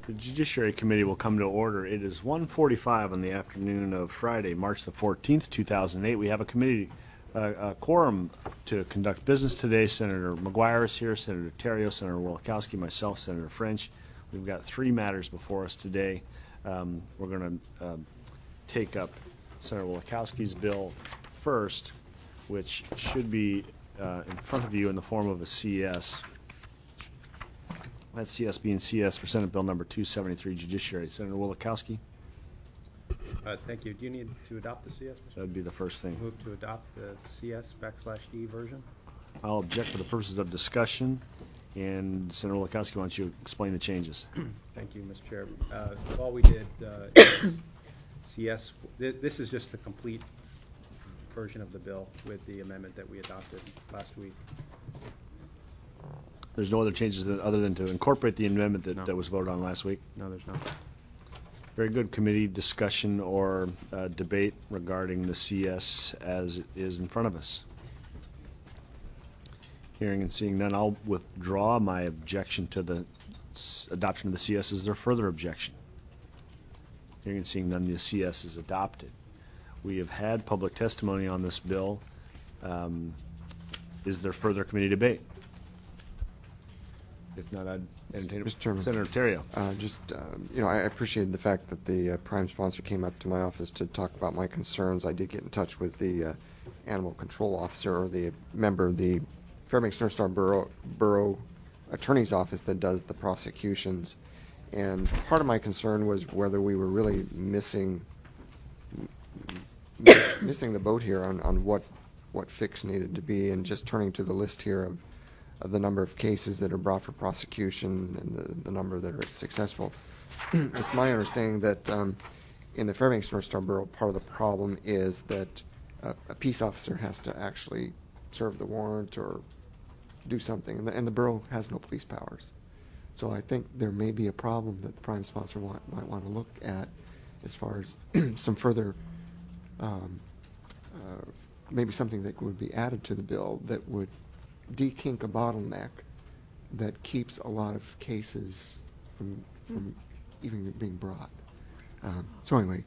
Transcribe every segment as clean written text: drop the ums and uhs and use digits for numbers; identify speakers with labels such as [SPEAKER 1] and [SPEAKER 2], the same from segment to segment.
[SPEAKER 1] The Judiciary Committee will come to order. It is 1:45 on the afternoon of Friday, March the 14th, 2008. We have a committee quorum to conduct business today. Senator McGuire is here, Senator Terrio, Senator Wielechowski, myself, Senator French. We've got 3 matters before us today. We're going to take up Senator Wielechowski's bill first, which should be in front of you in the form of a CS. That's CS being CS for Senate Bill number 273, Judiciary. Senator Wielechowski?
[SPEAKER 2] Thank you. Do you need to adopt the CS, Mr.
[SPEAKER 1] That would be the first thing.
[SPEAKER 2] Move to adopt the CS/E version.
[SPEAKER 1] I'll object for the purposes of discussion. And Senator Wielechowski, why don't you explain the changes?
[SPEAKER 2] Thank you, Mr. Chair. All we did, CS, this is just the complete version of the bill with the amendment that we adopted last week.
[SPEAKER 1] There's no other changes other than to incorporate the amendment
[SPEAKER 2] No.
[SPEAKER 1] that was voted on last week?
[SPEAKER 2] No, there's not.
[SPEAKER 1] Very good. Committee discussion or debate regarding the CS as it is in front of us. Hearing and seeing none, I'll withdraw my objection to the adoption of the CS. Is there further objection? Hearing and seeing none, the CS is adopted. We have had public testimony on this bill. Is there further committee debate? If not, I'd entertain it.
[SPEAKER 3] Mr. Chairman.
[SPEAKER 1] Senator Terrio.
[SPEAKER 3] I appreciated the fact that the prime sponsor came up to my office to talk about my concerns. I did get in touch with the animal control officer, or the member of the Fairbanks North Star Borough Attorney's Office that does the prosecutions. And part of my concern was whether we were really missing the boat here on what fix needed to be, and just turning to the list here of the number of cases that are brought for prosecution and the number that are successful. It's my understanding that in the Fairbanks North Star Borough, part of the problem is that a peace officer has to actually serve the warrant or do something, and the borough has no police powers. So I think there may be a problem that the prime sponsor might want to look at as far as some further, maybe something that would be added to the bill that would de-kink a bottleneck that keeps a lot of cases from even being brought. So anyway,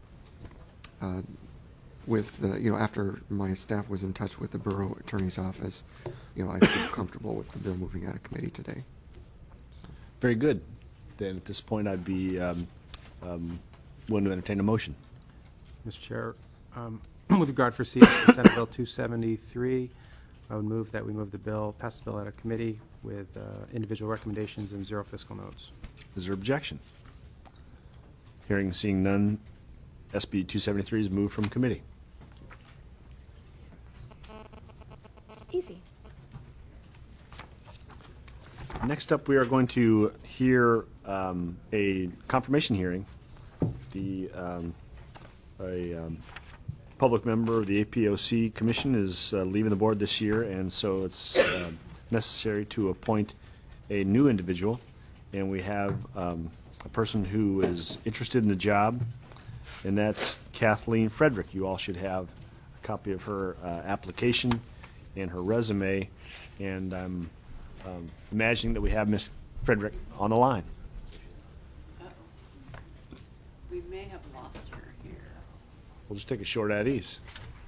[SPEAKER 3] after my staff was in touch with the borough attorney's office, I feel comfortable with the bill moving out of committee today.
[SPEAKER 1] Very good. Then at this point, I'd be willing to entertain a motion.
[SPEAKER 2] Mr. Chair, with regard for CS for Senate Bill 273, I would move that we pass the bill out of committee with individual recommendations and 0 fiscal notes.
[SPEAKER 1] Is there objection? Hearing and seeing none, SB 273 is moved from committee.
[SPEAKER 4] Easy.
[SPEAKER 1] Next up, we are going to hear a confirmation hearing. A public member of the APOC Commission is leaving the board this year, and so it's necessary to appoint a new individual. And we have a person who is interested in the job, and that's Kathleen Frederick. You all should have a copy of her application and her resume, and I'm imagining that we have Ms. Frederick on the line.
[SPEAKER 5] We may have lost her here.
[SPEAKER 1] We'll just take a short at ease.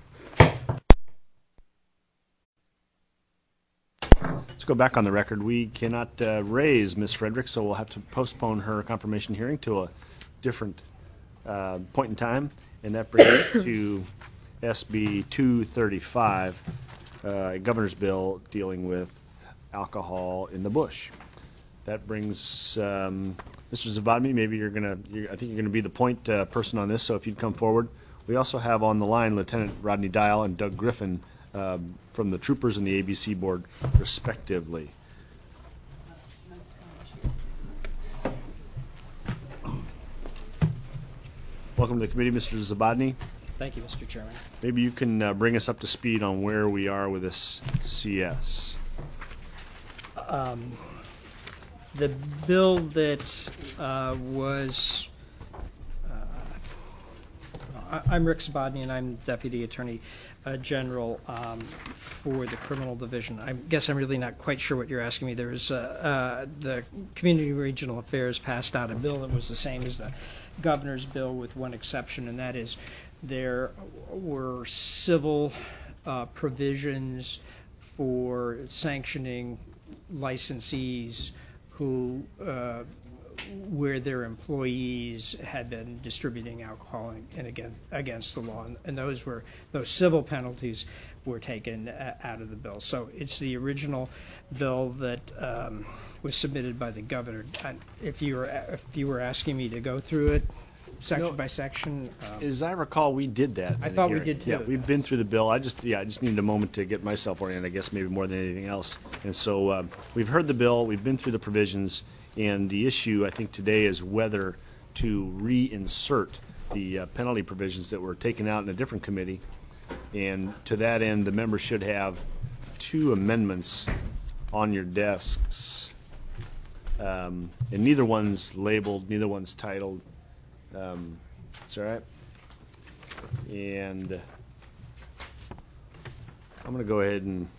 [SPEAKER 1] Let's go back on the record. We cannot raise Ms. Frederick, so we'll have to postpone her confirmation hearing to a different point in time, and that brings us to SB 235, a governor's bill dealing with alcohol in the bush. That brings Mr. Zavadny. Maybe I think you're gonna be the point person on this. So if you'd come forward. We also have on the line Lieutenant Rodney Dial and Doug Griffin from the Troopers and the ABC board, respectively. Welcome to the committee, Mr. Zavadny.
[SPEAKER 6] Thank you, Mr. Chairman.
[SPEAKER 1] Maybe you can bring us up to speed on where we are with this CS.
[SPEAKER 6] The bill that was I'm Rick Sabodny, and I'm Deputy Attorney General for the Criminal Division. I guess I'm really not quite sure what you're asking me. There's the Community Regional Affairs passed out a bill that was the same as the governor's bill with one exception, and that is there were civil provisions for sanctioning licensees who where their employees had been distributing alcohol and against the law, and those civil penalties were taken out of the bill. So it's the original bill that was submitted by the governor. If you were asking me to go through it section by section,
[SPEAKER 1] As I recall, we did that.
[SPEAKER 6] I
[SPEAKER 1] in the
[SPEAKER 6] thought we
[SPEAKER 1] hearing.
[SPEAKER 6] did too.
[SPEAKER 1] Yeah, we've been through the bill. I just needed a moment to get myself oriented, I guess, maybe more than anything else. And so we've heard the bill, we've been through the provisions, and the issue, I think, today is whether to reinsert the penalty provisions that were taken out in a different committee. And to that end, the members should have 2 amendments on your desks. And neither one's labeled, neither one's titled. It's all right. And I'm going to go ahead and,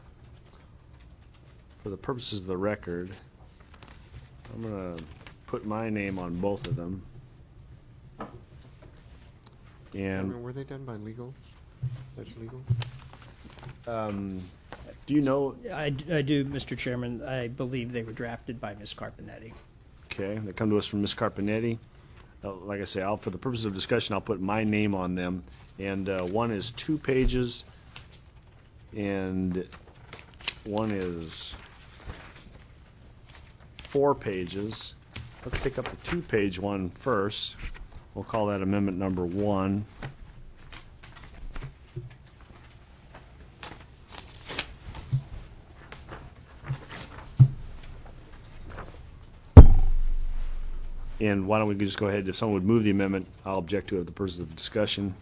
[SPEAKER 1] for the purposes of the record, I'm going to put my name on both of them. And
[SPEAKER 3] Were they done by legal? That's legal?
[SPEAKER 1] do you know?
[SPEAKER 6] I do, Mr. Chairman. I believe they were drafted by Ms. Carpenetti.
[SPEAKER 1] Okay, they come to us from Ms. Carpenetti. Like I say, for the purposes of discussion, I'll put my name on them. And one is 2 pages, and one is 4 pages. Let's pick up the 2-page one first. We'll call that amendment number 1. And why don't we just go ahead, if someone would move the amendment, I'll object to it for the purposes of discussion.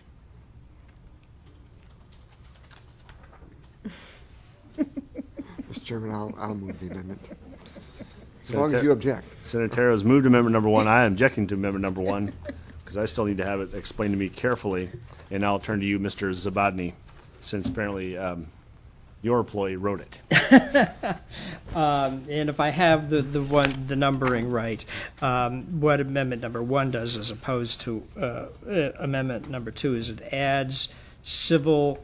[SPEAKER 3] Mr. Chairman, I'll move the amendment. As long as you object.
[SPEAKER 1] Senator Terra has moved amendment number 1. I am objecting to amendment number 1 because I still need to have it explained to me carefully. And now I'll turn to you, Mr. Zabodny, since apparently your employee wrote it.
[SPEAKER 6] And if I have the numbering right, what amendment number 1 does, as opposed to amendment number 2, is it adds civil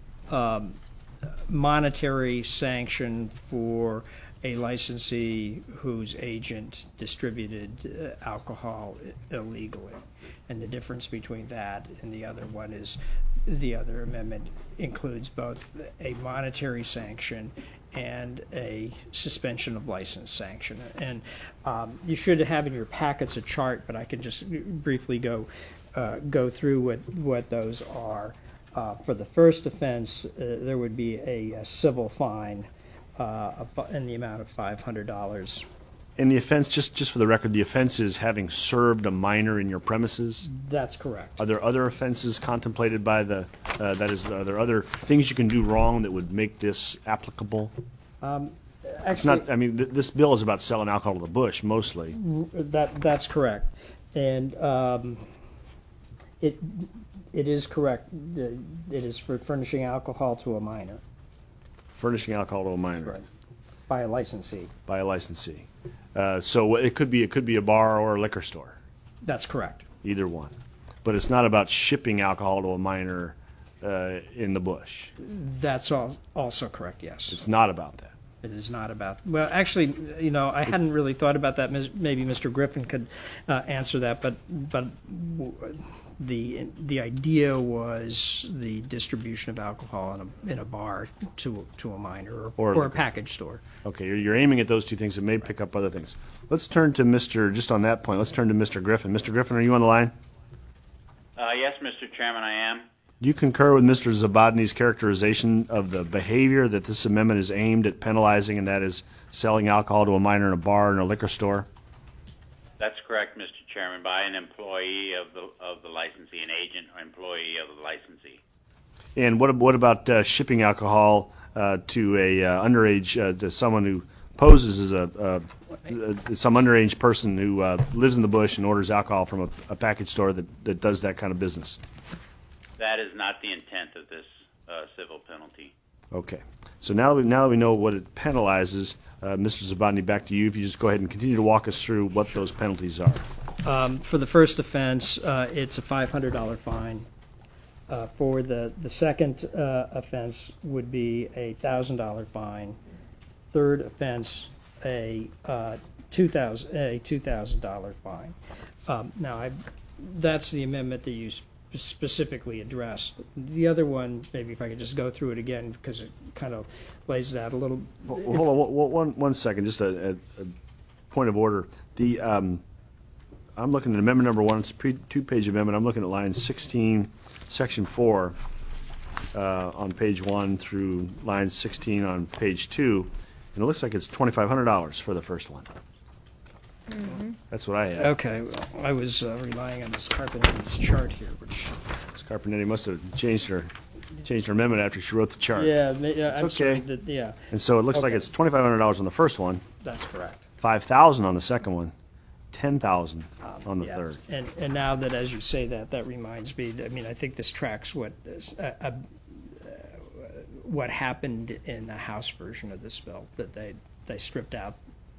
[SPEAKER 6] monetary sanction for a licensee whose agent distributed alcohol illegally. And the difference between that and the other one is the other amendment includes both a monetary sanction and a suspension of license sanction. And you should have in your packets a chart, but I can just briefly go through what those are. For the first offense, there would be a civil fine in the amount of $500.
[SPEAKER 1] And the offense, just for the record, the offense is having served a minor in your premises?
[SPEAKER 6] That's correct.
[SPEAKER 1] Are there other offenses contemplated by are there other things you can do wrong that would make this applicable? It's not, I mean, this bill is about selling alcohol to the bush, mostly.
[SPEAKER 6] That's correct. And it is correct. It is for furnishing alcohol to a minor.
[SPEAKER 1] Furnishing alcohol to a minor.
[SPEAKER 6] Right. By a licensee.
[SPEAKER 1] By a licensee. So it could be a bar or a liquor store.
[SPEAKER 6] That's correct.
[SPEAKER 1] Either one. But it's not about shipping alcohol to a minor in the bush.
[SPEAKER 6] That's also correct, yes.
[SPEAKER 1] It's not about that.
[SPEAKER 6] It is not about, well, actually, I hadn't really thought about that. Maybe Mr. Griffin could answer that, but the idea was the distribution of alcohol in a bar to a minor or a package store.
[SPEAKER 1] Okay, you're aiming at those two things that may pick up other things. Let's turn to just on that point, let's turn to Mr. Griffin. Mr. Griffin, are you on the line?
[SPEAKER 7] Yes, Mr. Chairman, I am.
[SPEAKER 1] Do you concur with Mr. Zabodny's characterization of the behavior that this amendment is aimed at penalizing, and that is selling alcohol to a minor in a bar and a liquor store?
[SPEAKER 7] That's correct, Mr. Chairman, by an employee of the licensee, an agent or employee of the licensee.
[SPEAKER 1] And what about shipping alcohol to a underage, to someone who poses as some underage person who lives in the bush and orders alcohol from a package store that does that kind of business.
[SPEAKER 7] That is not the intent of this civil penalty.
[SPEAKER 1] Okay. So now that we know what it penalizes, Mr. Zabotny, back to you. If you just go ahead and continue to walk us through what those penalties are.
[SPEAKER 6] For the first offense, it's a $500 fine. For the second offense would be a $1,000 fine. Third offense, a $2,000 fine. Now, that's the amendment that you specifically addressed. The other one, maybe if I could just go through it again, because it kind of lays it out a little.
[SPEAKER 1] Well, hold on one second, just a point of order. I'm looking at amendment number 1. It's a two-page amendment. I'm looking at line 16, section 4 on page 1 through line 16 on page 2, and it looks like it's $2,500 for the first one. Mm-hmm. That's what I had.
[SPEAKER 6] Okay, well, I was relying on Ms. Carpenter's chart here, which.
[SPEAKER 1] Ms. Carpenetti must have changed her amendment after she wrote the chart.
[SPEAKER 6] Yeah, I'm
[SPEAKER 1] okay.
[SPEAKER 6] sorry. Yeah,
[SPEAKER 1] And so it looks like it's $2,500 on the first one,
[SPEAKER 6] that's correct.
[SPEAKER 1] $5,000 on the second one, $10,000 on the
[SPEAKER 6] Yes.
[SPEAKER 1] third.
[SPEAKER 6] And now that, as you say that reminds me, I mean, I think this tracks what happened in the House version of this bill, that they stripped out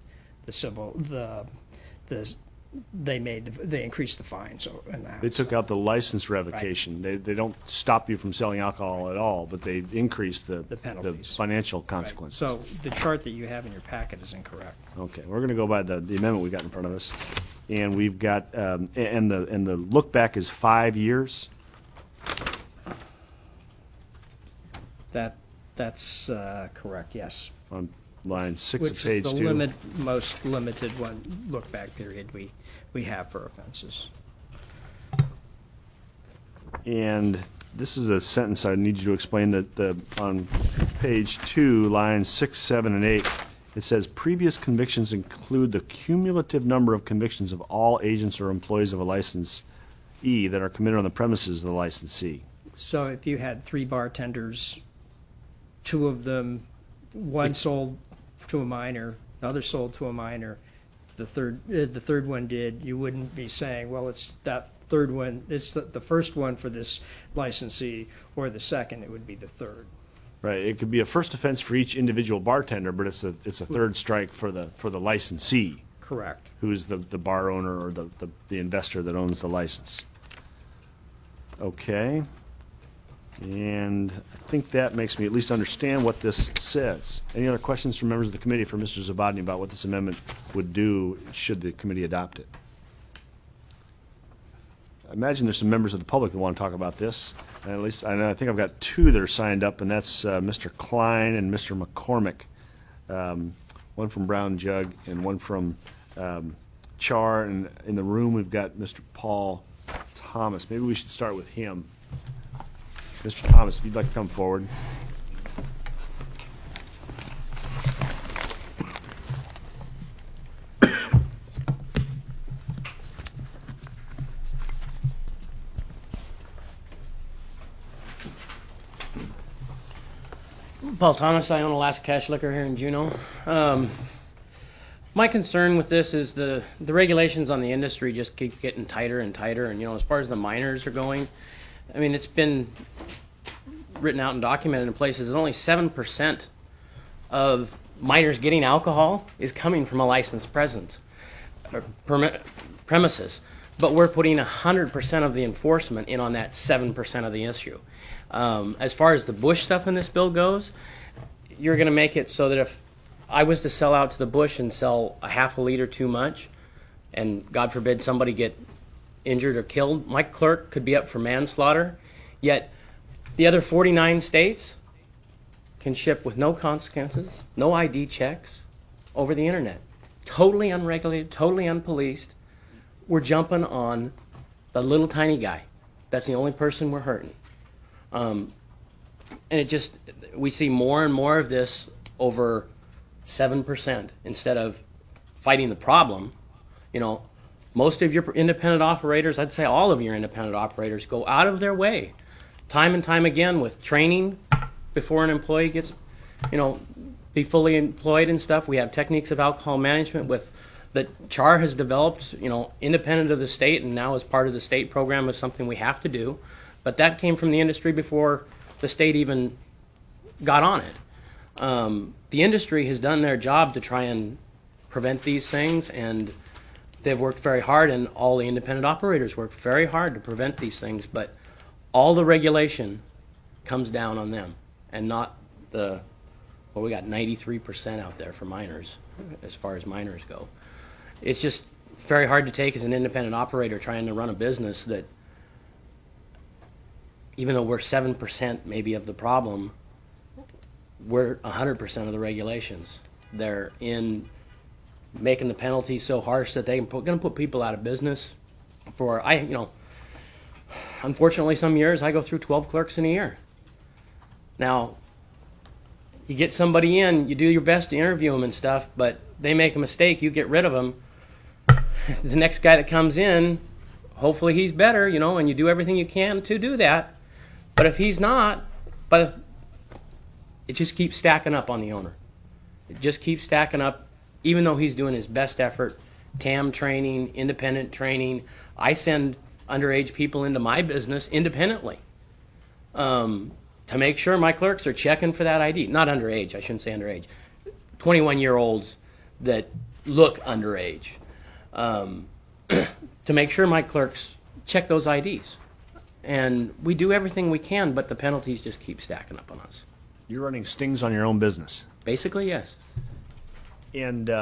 [SPEAKER 6] they increased the fine, so in the House.
[SPEAKER 1] They took out the license revocation. Right. They don't stop you from selling alcohol at all, but they increase the
[SPEAKER 6] penalties.
[SPEAKER 1] The financial consequences.
[SPEAKER 6] Right. So the chart that you have in your packet is incorrect.
[SPEAKER 1] Okay, we're going to go by the amendment we got in front of us, and we've got and the look back is 5 years.
[SPEAKER 6] That's correct. Yes.
[SPEAKER 1] On line 6
[SPEAKER 6] Which
[SPEAKER 1] of page 2.
[SPEAKER 6] is the most limited one look back period we have for offenses.
[SPEAKER 1] And this is a sentence I need you to explain that on page 2, lines 6, 7, and 8, it says previous convictions include the cumulative number of convictions of all agents or employees of a licensee that are committed on the premises of the licensee.
[SPEAKER 6] So if you had 3 bartenders, 2 of them, one sold to a minor, the other sold to a minor, the third one did, you wouldn't be saying, well, it's that third one, it's the first one for this licensee, or the second, it would be the third.
[SPEAKER 1] Right. It could be a first offense for each individual bartender, but it's a third strike for the licensee.
[SPEAKER 6] Correct.
[SPEAKER 1] Who's the bar owner or the investor that owns the license. Okay. And I think that makes me at least understand what this says. Any other questions from members of the committee for Mr. Zabotny about what this amendment would do should the committee adopt it? I imagine there's some members of the public that want to talk about this. And at least I think I've got 2 that are signed up, and that's Mr. Klein and Mr. McCormick. One from Brown Jug and one from Char. And in the room we've got Mr. Paul Thomas. Maybe we should start with him. Mr. Thomas, if you'd like to come forward.
[SPEAKER 8] Paul Thomas, I own Alaska Cash Liquor here in Juneau. My concern with this is the regulations on the industry just keep getting tighter and tighter, and as far as the minors are going, I mean, it's been written out and documented in places that only 7% of minors getting alcohol is coming from a licensed premises. But we're putting 100% of the enforcement in on that 7% of the issue. As far as the bush stuff in this bill goes, you're going to make it so that if I was to sell out to the bush and sell a half a liter too much, and God forbid somebody get injured or killed, my clerk could be up for manslaughter, yet the other 49 states can ship with no consequences, no ID checks, over the internet. Totally unregulated, totally unpoliced. We're jumping on the little tiny guy. That's the only person we're hurting. And we see more and more of this over 7% instead of fighting the problem. Most of your independent operators, I'd say all of your independent operators, go out of their way time and time again with training before an employee gets, be fully employed and stuff. We have techniques of alcohol management that CHAR has developed, independent of the state, and now as part of the state program is something we have to do. But that came from the industry before the state even got on it. The industry has done their job to try and prevent these things, and they've worked very hard, and all the independent operators work very hard to prevent these things, but all the regulation comes down on them, and not we got 93% out there for minors, as far as minors go. It's just very hard to take as an independent operator trying to run a business that, even though we're 7% maybe of the problem, we're 100% of the regulations. They're in making the penalties so harsh that they're going to put people out of business. Unfortunately, some years I go through 12 clerks in a year. Now, you get somebody in, you do your best to interview them and stuff, but they make a mistake, you get rid of them. The next guy that comes in, hopefully he's better, and you do everything you can to do that. But if he's not, it just keeps stacking up on the owner. It just keeps stacking up, even though he's doing his best effort. TAM training, independent training. I send underage people into my business independently to make sure my clerks are checking for that ID. Not underage, I shouldn't say underage. 21-year-olds that look underage. To make sure my clerks check those IDs. And we do everything we can, but the penalties just keep stacking up on us.
[SPEAKER 1] You're running stings on your own business.
[SPEAKER 8] Basically, yes.
[SPEAKER 1] And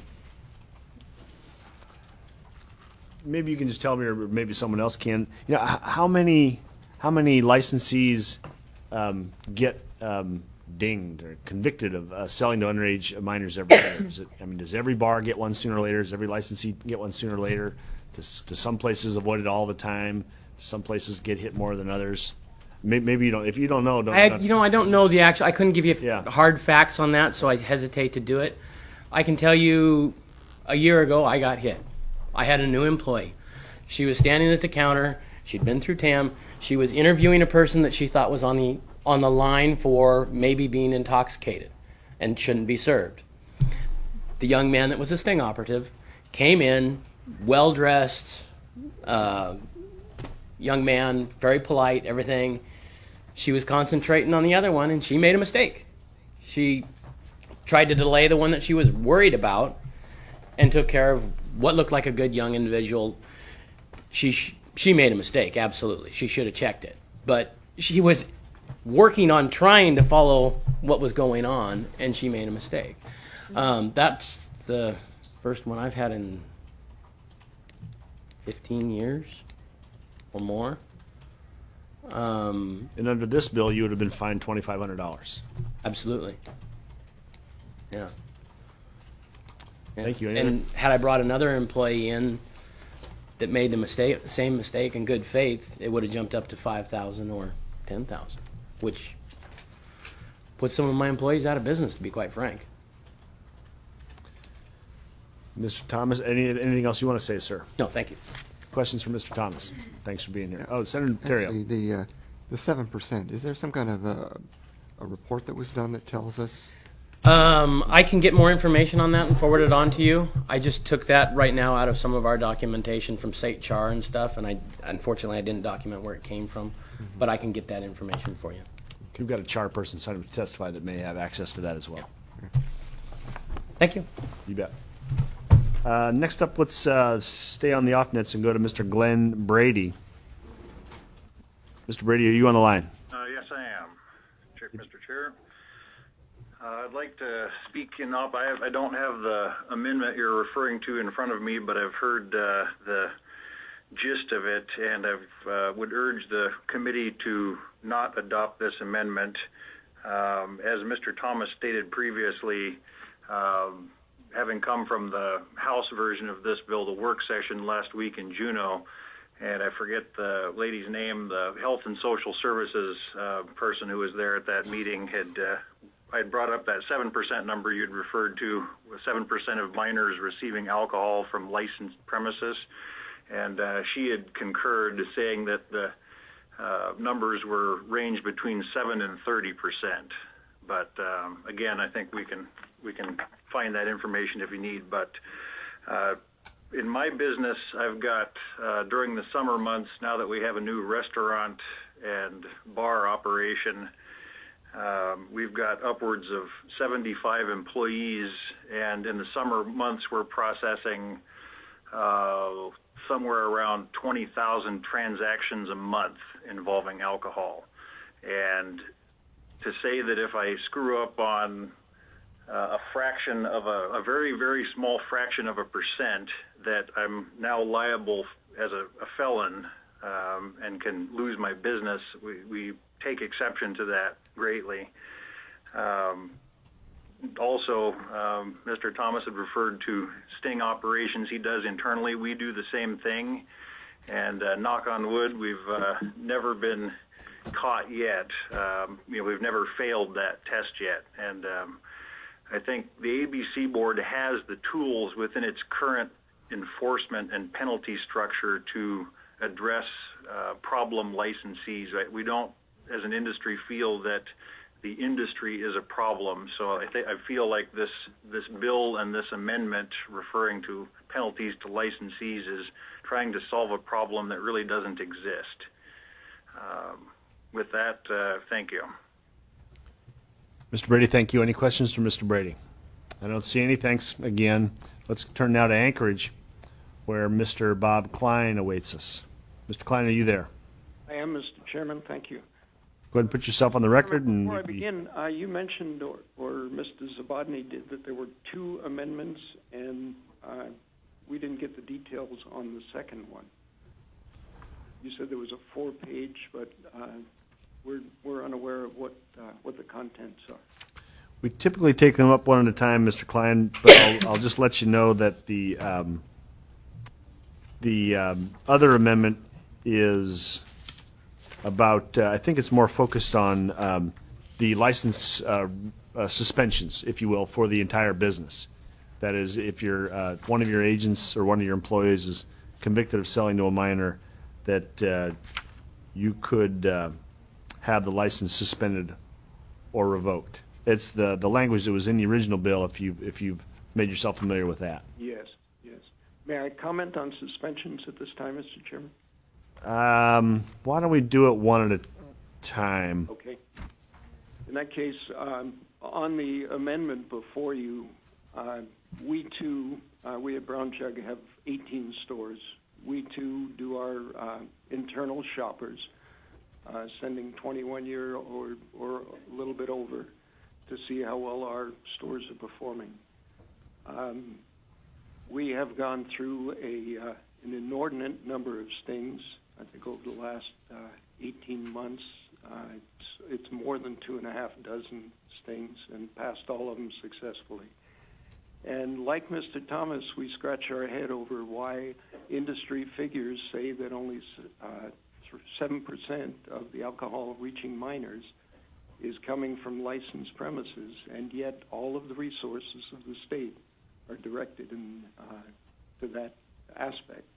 [SPEAKER 1] maybe you can just tell me, or maybe someone else can. How many licensees get dinged or convicted of selling to underage minors every year? Does every bar get one sooner or later? Does every licensee get one sooner or later? Does some places avoid it all the time? Some places get hit more than others. Maybe you don't. If you don't know,
[SPEAKER 8] I don't know the actual. I couldn't give you
[SPEAKER 1] Yeah.
[SPEAKER 8] hard facts on that, so I hesitate to do it. I can tell you, a year ago I got hit. I had a new employee. She was standing at the counter. She'd been through TAM. She was interviewing a person that she thought was on the line for maybe being intoxicated and shouldn't be served. The young man that was a sting operative came in, well dressed. Young man, very polite, everything. She was concentrating on the other one, and she made a mistake. She tried to delay the one that she was worried about and took care of what looked like a good young individual. She made a mistake, absolutely. She should have checked it. But she was working on trying to follow what was going on, and she made a mistake. That's the first one I've had in 15 years. Or more.
[SPEAKER 1] And under this bill, you would have been fined $2,500.
[SPEAKER 8] Absolutely. Yeah.
[SPEAKER 1] Thank you.
[SPEAKER 8] And had I brought another employee in that made the same mistake in good faith, it would have jumped up to $5,000 or $10,000, which puts some of my employees out of business, to be quite frank.
[SPEAKER 1] Mr. Thomas, anything else you want to say, sir?
[SPEAKER 8] No, thank you.
[SPEAKER 1] Questions for Mr. Thomas? Thanks for being here. Oh, Senator Terrio.
[SPEAKER 3] Actually, the 7%, is there some kind of a report that was done that tells us?
[SPEAKER 8] I can get more information on that and forward it on to you. I just took that right now out of some of our documentation from State Char and stuff, and unfortunately I didn't document where it came from, but I can get that information for you.
[SPEAKER 1] We've got a CHAR person signed up to testify that may have access to that as well.
[SPEAKER 8] Thank you.
[SPEAKER 1] You bet. Next up, let's stay on the off-nets and go to Mr. Glenn Brady. Mr. Brady, are you on the line?
[SPEAKER 9] Yes, I am, Mr. Chair. I'd like to speak I don't have the amendment you're referring to in front of me, but I've heard the gist of it, and I would urge the committee to not adopt this amendment. As Mr. Thomas stated previously, having come from the House version of this bill, the work session last week in Juneau, and I forget the lady's name, the Health and Social Services person who was there at that meeting I had brought up that 7% number you'd referred to, with 7% of minors receiving alcohol from licensed premises, and she had concurred, saying that the numbers were ranged between 7 and 30%. But again, I think we can find that information if you need. But in my business, I've got during the summer months, now that we have a new restaurant and bar operation, we've got upwards of 75 employees, and in the summer months, we're processing somewhere around 20,000 transactions a month involving alcohol. And to say that if I screw up on a fraction of a very, very small fraction of a percent, that I'm now liable as a felon and can lose my business, we take exception to that greatly. Also, Mr. Thomas had referred to sting operations he does internally. We do the same thing, and knock on wood, we've never been caught yet. We've never failed that test yet, and I think the ABC board has the tools within its current enforcement and penalty structure to address problem licensees. Right? We don't, as an industry, feel that the industry is a problem. So I feel like this bill and this amendment referring to penalties to licensees is trying to solve a problem that really doesn't exist. With that, thank you.
[SPEAKER 1] Mr. Brady, thank you. Any questions for Mr. Brady? I don't see any. Thanks again. Let's turn now to Anchorage, where Mr. Bob Klein awaits us. Mr. Klein, are you there?
[SPEAKER 10] I am, Mr. Chairman. Thank you.
[SPEAKER 1] Go ahead and put yourself on the record.
[SPEAKER 10] Before I begin, you mentioned, or Mr. Zabodny did, that there were 2 amendments, and we didn't get the details on the second one. You said there was a 4-page, but we're unaware of what the contents are.
[SPEAKER 1] We typically take them up one at a time, Mr. Klein, but I'll just let you know that the other amendment is about, I think it's more focused on the license suspensions, if you will, for the entire business. That is, if you're one of your agents or one of your employees is convicted of selling to a minor, that you could have the license suspended or revoked. It's the language that was in the original bill, if you've made yourself familiar with that.
[SPEAKER 10] Yes, yes. May I comment on suspensions at this time, Mr. Chairman?
[SPEAKER 1] Why don't we do it one at a time?
[SPEAKER 10] Okay. In that case, on the amendment before you, we at Brown Jug have 18 stores. We too do our internal shoppers, sending 21-year or a little bit over to see how well our stores are performing. We have gone through an inordinate number of stings. I think over the last 18 months, it's more than 2.5 dozen stings, and passed all of them successfully. And like Mr. Thomas, we scratch our head over why industry figures say that only 7% of the alcohol reaching minors is coming from licensed premises, and yet all of the resources of the state are directed to that aspect.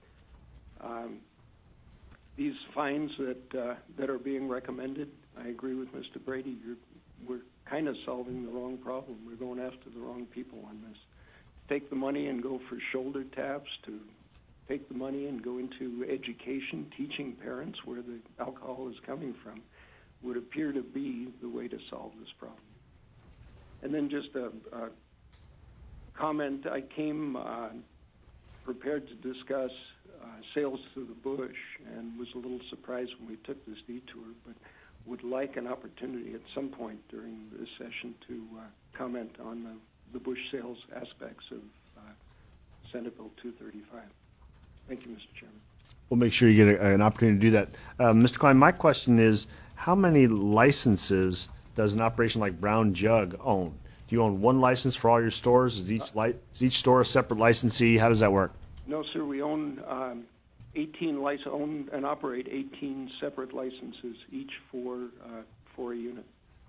[SPEAKER 10] These fines that are being recommended, I agree with Mr. Brady, we're kind of solving the wrong problem. We're going after the wrong people on this. Take the money and go for shoulder taps, to take the money and go into education, teaching parents where the alcohol is coming from, would appear to be the way to solve this problem. And then just a comment. I came prepared to discuss sales to the bush, and was a little surprised when we took this detour, but would like an opportunity at some point during this session to comment on the bush sales aspects of Senate Bill 235. Thank you, Mr. Chairman.
[SPEAKER 1] We'll make sure you get an opportunity to do that. Mr. Klein, my question is, how many licenses does an operation like Brown Jug own? Do you own one license for all your stores? Is each store a separate licensee? How does that work?
[SPEAKER 10] No, sir. We own 18 own and operate 18 separate licenses, each for a unit.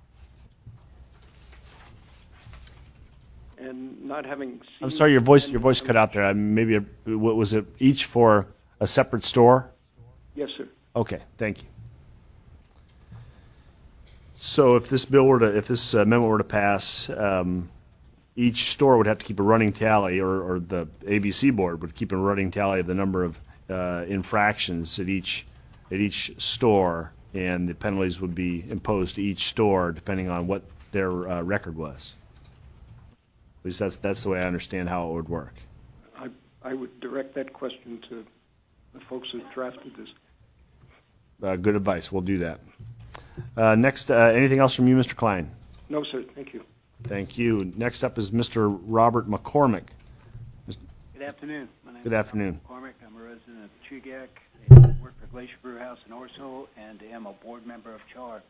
[SPEAKER 10] And not having seen...
[SPEAKER 1] I'm sorry, your voice cut out there. Maybe was it each for a separate store?
[SPEAKER 10] Yes, sir.
[SPEAKER 1] Okay, thank you. So if this amendment were to pass, each store would have to keep a running tally, or the ABC board would keep a running tally of the number of infractions at each store, and the penalties would be imposed to each store depending on what their record was. At least that's the way I understand how it would work.
[SPEAKER 10] I would direct that question to the folks who drafted this.
[SPEAKER 1] Good advice. We'll do that. Next, anything else from you, Mr. Klein?
[SPEAKER 10] No, sir. Thank you.
[SPEAKER 1] Thank you. Next up is Mr. Robert McCormick.
[SPEAKER 11] Good afternoon. My name
[SPEAKER 1] Good
[SPEAKER 11] is
[SPEAKER 1] afternoon.
[SPEAKER 11] Robert McCormick. I'm a resident of Chugach. I work for Glacier Brew House in Orso and am a board member of CHAR.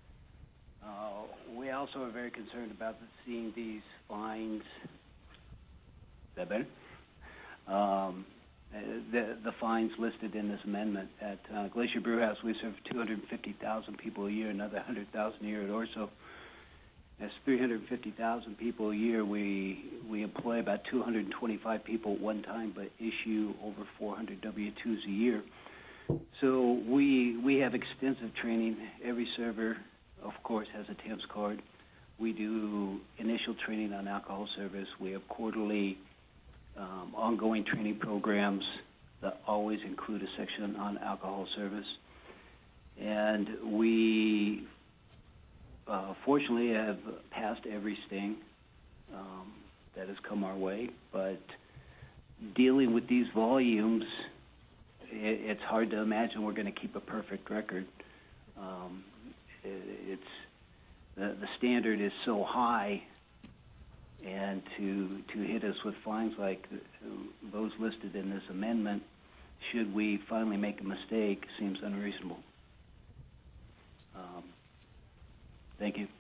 [SPEAKER 11] We also are very concerned about seeing these fines. Is that better? The fines listed in this amendment. At Glacier Brew House, we serve 250,000 people a year, another 100,000 a year at Orso. That's 350,000 people a year. We employ about 225 people at one time, but issue over 400 W-2s a year. So we have extensive training. Every server, of course, has a TAMPS card. We do initial training on alcohol service. We have quarterly ongoing training programs that always include a section on alcohol service. And we fortunately have passed every sting that has come our way, but dealing with these volumes, it's hard to imagine we're going to keep a perfect record. The standard is so high, and to hit us with fines like those listed in this amendment, should we finally make a mistake, seems unreasonable. Thank you.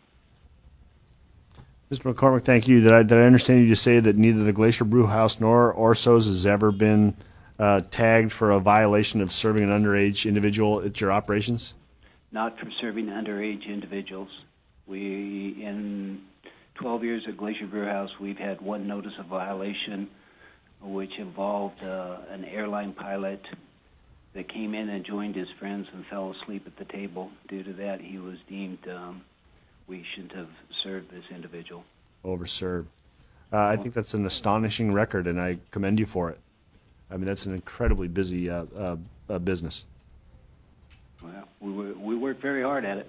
[SPEAKER 1] Mr. McCormick, thank you. Did I understand you to say that neither the Glacier Brew House nor Orso's has ever been tagged for a violation of serving an underage individual at your operations?
[SPEAKER 11] Not for serving underage individuals. We, in 12 years at Glacier Brew House, we've had one notice of violation, which involved an airline pilot that came in and joined his friends and fell asleep at the table. Due to that, he was deemed we shouldn't have served this individual.
[SPEAKER 1] Overserved. I think that's an astonishing record, and I commend you for it. I mean, that's an incredibly busy business.
[SPEAKER 11] Well, we work very hard at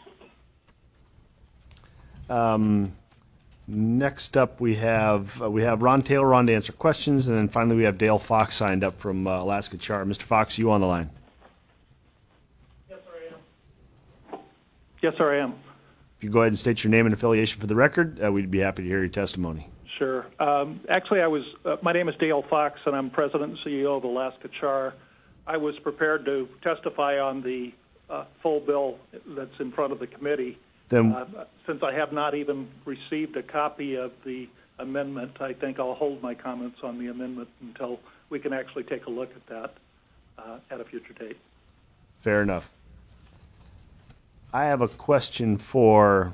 [SPEAKER 11] it.
[SPEAKER 1] Next up, we have Ron Taylor on to answer questions, and then finally we have Dale Fox signed up from Alaska Char. Mr. Fox, you on the line?
[SPEAKER 12] Yes, sir, I am. Yes, sir, I am.
[SPEAKER 1] If you go ahead and state your name and affiliation for the record, we'd be happy to hear your testimony.
[SPEAKER 12] Sure. Actually, my name is Dale Fox, and I'm President and CEO of Alaska Char. I was prepared to testify on the full bill that's in front of the committee.
[SPEAKER 1] Then,
[SPEAKER 12] since I have not even received a copy of the amendment, I think I'll hold my comments on the amendment until we can actually take a look at that at a future date.
[SPEAKER 1] Fair enough. I have a question for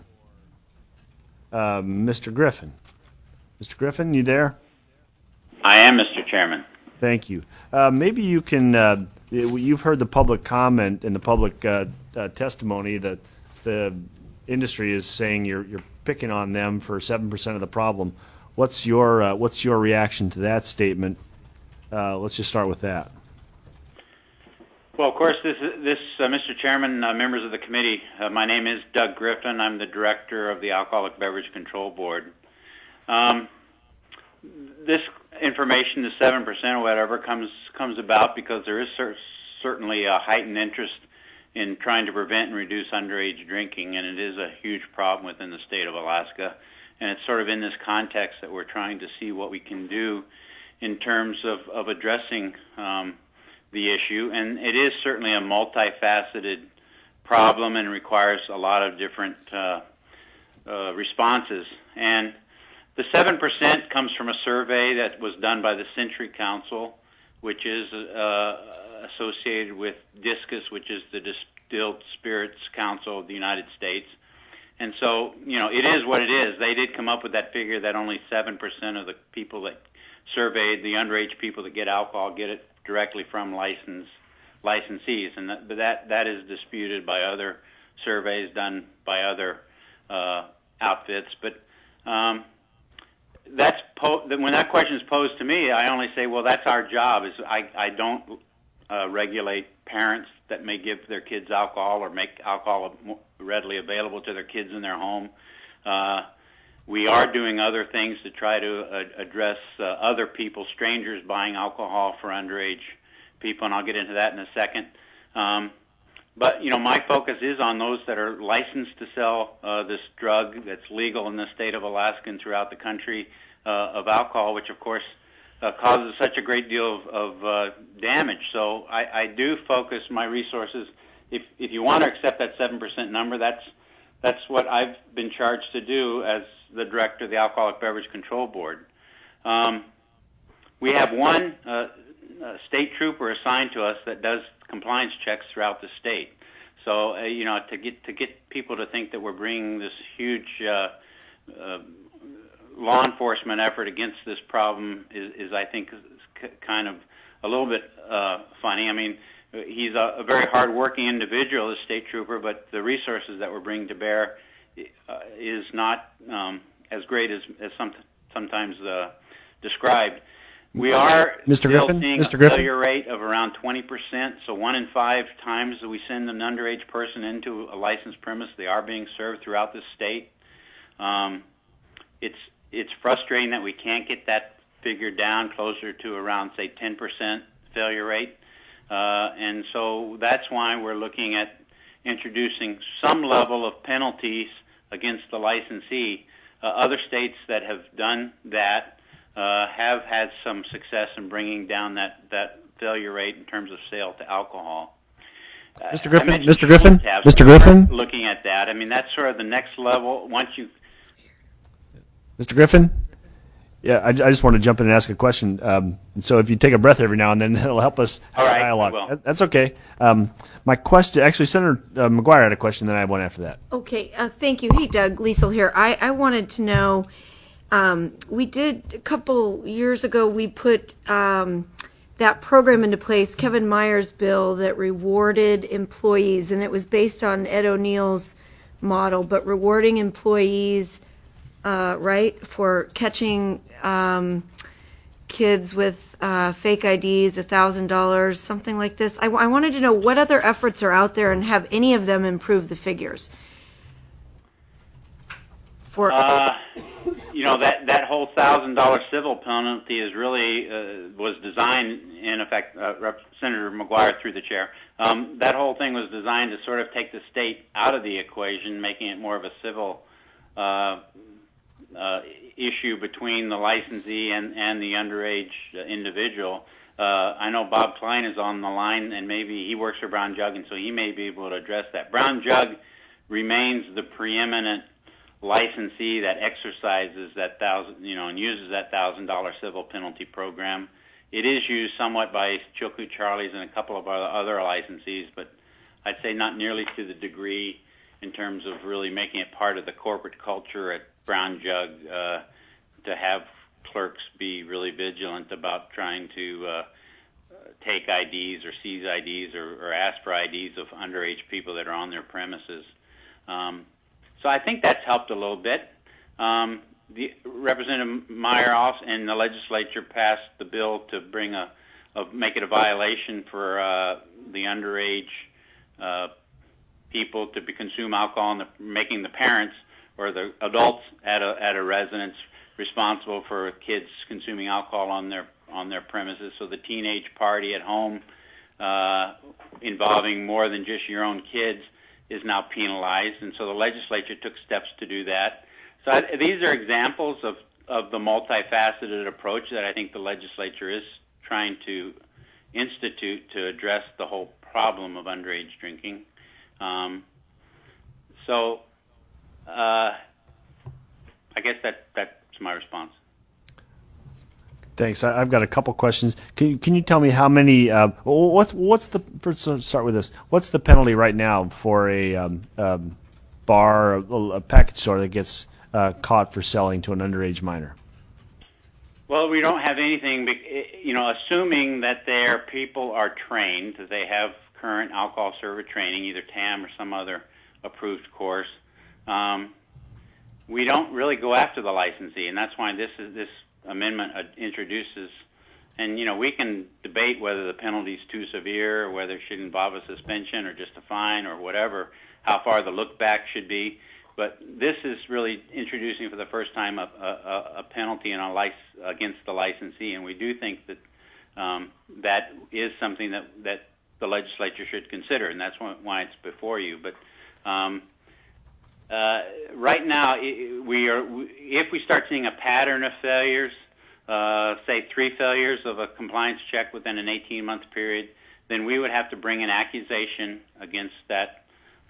[SPEAKER 1] Mr. Griffin. Mr. Griffin, you there?
[SPEAKER 7] I am, Mr. Chairman.
[SPEAKER 1] Thank you. Maybe you can, you've heard the public comment and the public testimony that the industry is saying you're picking on them for 7% of the problem. What's your reaction to that statement? Let's just start with that.
[SPEAKER 7] Well, of course, Mr. Chairman, members of the committee, my name is Doug Griffin. I'm the director of the Alcoholic Beverage Control Board. This information, the 7% or whatever, comes about because there is certainly a heightened interest in trying to prevent and reduce underage drinking, and it is a huge problem within the state of Alaska. And it's sort of in this context that we're trying to see what we can do in terms of addressing the issue. And it is certainly a multifaceted problem and requires a lot of different responses. And the 7% comes from a survey that was done by the Century Council, which is associated with DISCUS, which is the Distilled Spirits Council of the United States. And so, it is what it is. They did come up with that figure that only 7% of the people that surveyed, the underage people that get alcohol, get it directly from licensees. And that is disputed by other surveys done by other outfits. But when that question is posed to me, I only say, well, that's our job. I don't regulate parents that may give their kids alcohol or make alcohol readily available to their kids in their home. We are doing other things to try to address other people, strangers buying alcohol for underage people, and I'll get into that in a second. But, my focus is on those that are licensed to sell this drug that's legal in the state of Alaska and throughout the country of alcohol, which, of course, causes such a great deal of damage. So I do focus my resources. If you want to accept that 7% number, that's what I've been charged to do as the director of the Alcoholic Beverage Control Board. We have one state trooper assigned to us that does compliance checks throughout the state. So, to get people to think that we're bringing this huge law enforcement effort against this problem is I think, kind of a little bit funny. I mean, he's a very hard-working individual, the state trooper, but the resources that we're bringing to bear is not as great as sometimes described. We are still seeing a failure rate of around 20%, so 1 in 5 times that we send an underage person into a licensed premise, they are being served throughout the state. It's frustrating that we can't get that figure down closer to around, say, 10% failure rate. And so that's why we're looking at introducing some level of penalties against the licensee. Other states that have done that have had some success in bringing down that failure rate in terms of sale to alcohol.
[SPEAKER 1] Mr. Griffin?
[SPEAKER 7] Looking at that, I mean, that's sort of the next level.
[SPEAKER 1] Mr. Griffin? Yeah, I just want to jump in and ask a question. And so if you take a breath every now and then, it'll help us have a dialogue.
[SPEAKER 7] I will.
[SPEAKER 1] That's okay. My question, actually, Senator McGuire had a question, then I have one after that.
[SPEAKER 4] Okay, thank you. Hey, Doug, Liesel here. I wanted to know, we did a couple years ago, we put that program into place, Kevin Meyer's bill that rewarded employees, and it was based on Ed O'Neill's model, but rewarding employees, right, for catching kids with fake IDs, $1,000, something like this. I wanted to know what other efforts are out there and have any of them improve the figures?
[SPEAKER 7] That whole $1,000 civil penalty is really was designed, in effect, Senator McGuire through the chair. That whole thing was designed to sort of take the state out of the equation, making it more of a civil issue between the licensee and the underage individual. I know Bob Klein is on the line, and maybe he works for Brown Jug, and so he may be able to address that. Brown Jug remains the preeminent licensee that exercises that and uses that $1,000 civil penalty program. It is used somewhat by Chilkoot Charlie's and a couple of other licensees, but I'd say not nearly to the degree in terms of really making it part of the corporate culture at Brown Jug to have clerks be really vigilant about trying to take IDs or seize IDs or ask for IDs of underage people that are on their premises. So I think that's helped a little bit. Representative Meyer and the legislature passed the bill to make it a violation for the underage people to consume alcohol, and making the parents or the adults at a residence responsible for kids consuming alcohol on their premises. So the teenage party at home involving more than just your own kids is now penalized, and so the legislature took steps to do that. So these are examples of the multifaceted approach that I think the legislature is trying to institute to address the whole problem of underage drinking. I guess that's my response.
[SPEAKER 1] Thanks. I've got a couple questions. Can you tell me how many? Let's start with this. What's the penalty right now for a bar, a package store that gets caught for selling to an underage minor?
[SPEAKER 7] Well, we don't have anything. Assuming that their people are trained, that they have current alcohol server training, either TAM or some other approved course. We don't really go after the licensee, and that's why this amendment introduces. And we can debate whether the penalty is too severe, or whether it should involve a suspension or just a fine or whatever, how far the look back should be. But this is really introducing for the first time a penalty against the licensee, and we do think that that is something that the legislature should consider, and that's why it's before you. But right now, if we start seeing a pattern of failures, say 3 failures of a compliance check within an 18-month period, then we would have to bring an accusation against that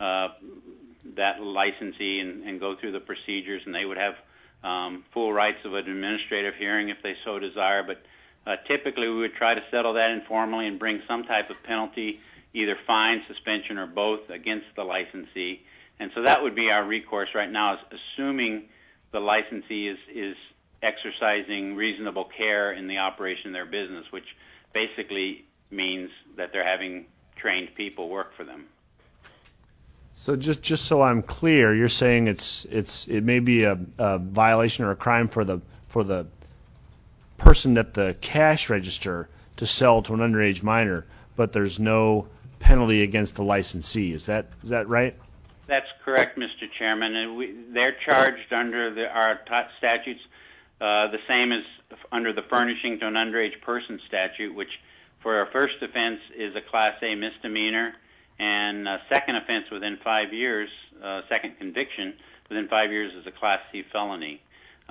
[SPEAKER 7] licensee and go through the procedures, and they would have full rights of an administrative hearing if they so desire. But typically we would try to settle that informally and bring some type of penalty, either fine, suspension, or both, against the licensee. And so that would be our recourse right now, is assuming the licensee is exercising reasonable care in the operation of their business, which basically means that they're having trained people work for them.
[SPEAKER 1] So just so I'm clear, you're saying it may be a violation or a crime for the person at the cash register to sell to an underage minor, but there's no penalty against the licensee. Is that right?
[SPEAKER 7] That's correct, Mr. Chairman. And they're charged under our statutes the same as under the furnishing to an underage person statute, which for a first offense is a Class A misdemeanor, and a second offense within 5 years, second conviction within 5 years, is a Class C felony.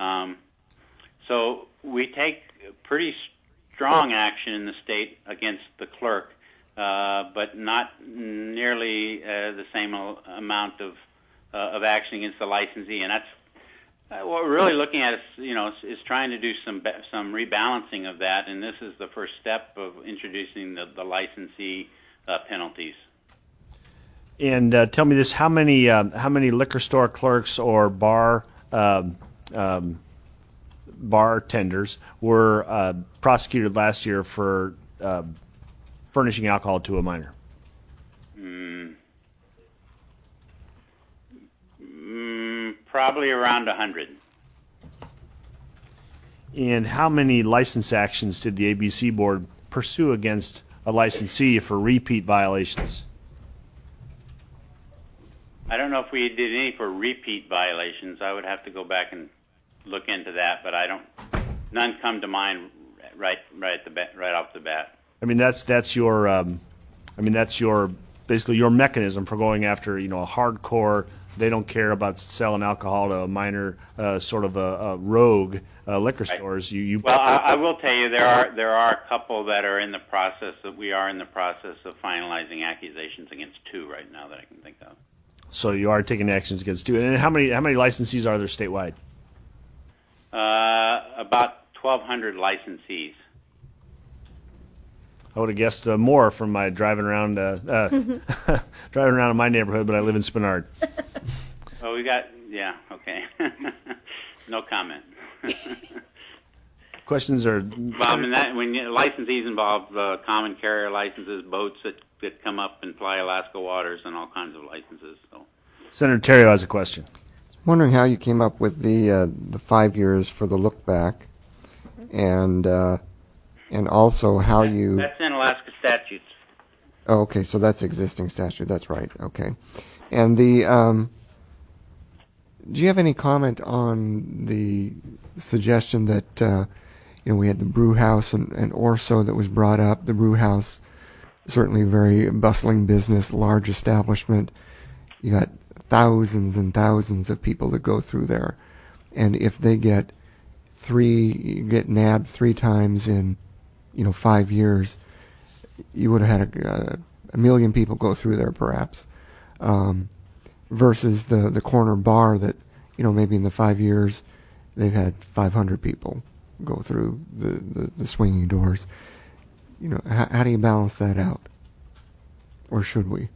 [SPEAKER 7] So we take pretty strong action in the state against the clerk, but not nearly the same amount of action against the licensee, and that's what we're really looking at. Is trying to do some rebalancing of that, and this is the first step of introducing the licensee penalties.
[SPEAKER 1] And tell me this: how many liquor store clerks or bartenders were prosecuted last year for furnishing alcohol to a minor?
[SPEAKER 7] Probably around 100.
[SPEAKER 1] And how many license actions did the ABC board pursue against a licensee for repeat violations?
[SPEAKER 7] I don't know if we did any for repeat violations. I would have to go back and look into that, but none come to mind right off the bat.
[SPEAKER 1] I mean, that's your basically your mechanism for going after a hardcore. They don't care about selling alcohol to a minor, sort of a rogue liquor stores.
[SPEAKER 7] I will tell you there are a couple that are in the process. We are in the process of finalizing accusations against 2 right now that I can think of.
[SPEAKER 1] So you are taking actions against 2. And how many licensees are there statewide?
[SPEAKER 7] About 1,200 licensees.
[SPEAKER 1] I would have guessed more from my driving around in my neighborhood, but I live in Spenard.
[SPEAKER 7] Oh, okay. No comment.
[SPEAKER 1] Questions are...
[SPEAKER 7] Well, when licensees involve common carrier licenses, boats that come up and fly Alaska waters, and all kinds of licenses. So.
[SPEAKER 1] Senator Terrio has a question.
[SPEAKER 3] I'm wondering how you came up with the 5 years for the look back, and also how you...
[SPEAKER 7] That's in Alaska statutes.
[SPEAKER 3] Oh, okay, so that's existing statute. That's right. Okay, and the do you have any comment on the suggestion that we had the brew house and Orso that was brought up? The brew house, certainly very bustling business, large establishment. You got thousands and thousands of people that go through there, and if they get nabbed 3 times in 5 years, you would have had a million people go through there perhaps, versus the corner bar that maybe in the 5 years they've had 500 people go through the swinging doors. How do you balance that out, or should we?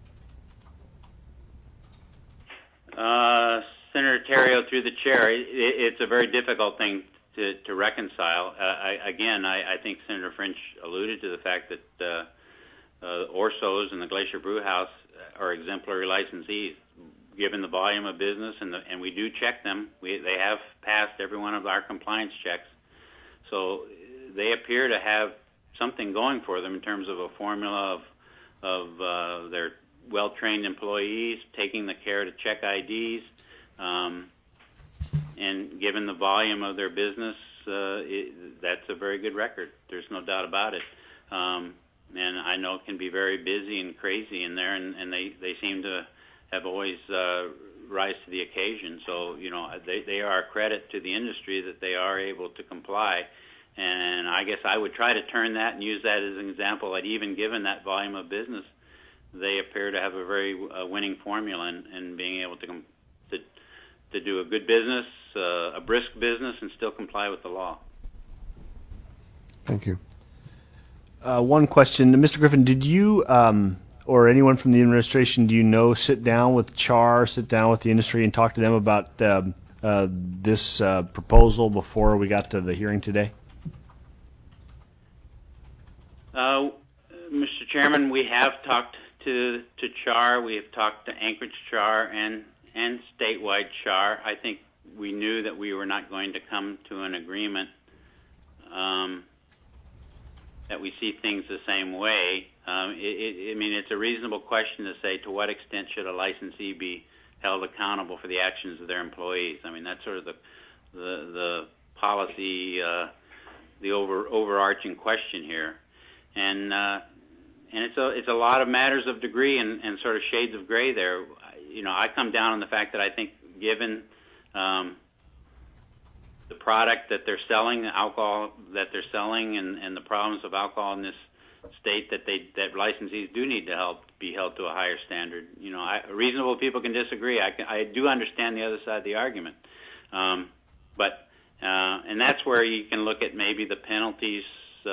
[SPEAKER 7] Senator Terrio, through the chair, it's a very difficult thing to reconcile. I think Senator French alluded to the fact that Orso's and the Glacier Brew House are exemplary licensees. given the volume of business, and we do check them. They have passed every one of our compliance checks. So they appear to have something going for them in terms of a formula of their well-trained employees, taking the care to check IDs, and given the volume of their business, that's a very good record. There's no doubt about it. And I know it can be very busy and crazy in there, and they seem to have always rise to the occasion. So, they are a credit to the industry that they are able to comply. And I guess I would try to turn that and use that as an example that even given that volume of business, they appear to have a very winning formula in being able to do a good business, a brisk business, and still comply with the law.
[SPEAKER 3] Thank you.
[SPEAKER 1] One question, Mr. Griffin, did you or anyone from the administration, sit down with CHAR, sit down with the industry, and talk to them about this proposal before we got to the hearing today?
[SPEAKER 7] Mr. Chairman, we have talked to CHAR. We have talked to Anchorage CHAR and statewide CHAR. I think we knew that we were not going to come to an agreement, that we see things the same way. It's a reasonable question to say, to what extent should a licensee be held accountable for the actions of their employees? That's sort of the policy, the overarching question here. And it's a lot of matters of degree and sort of shades of gray there. I come down on the fact that I think given the product that they're selling, the alcohol that they're selling, and the problems of alcohol in this state, that licensees do need to be held to a higher standard. Reasonable people can disagree. I do understand the other side of the argument, but that's where you can look at maybe the penalties.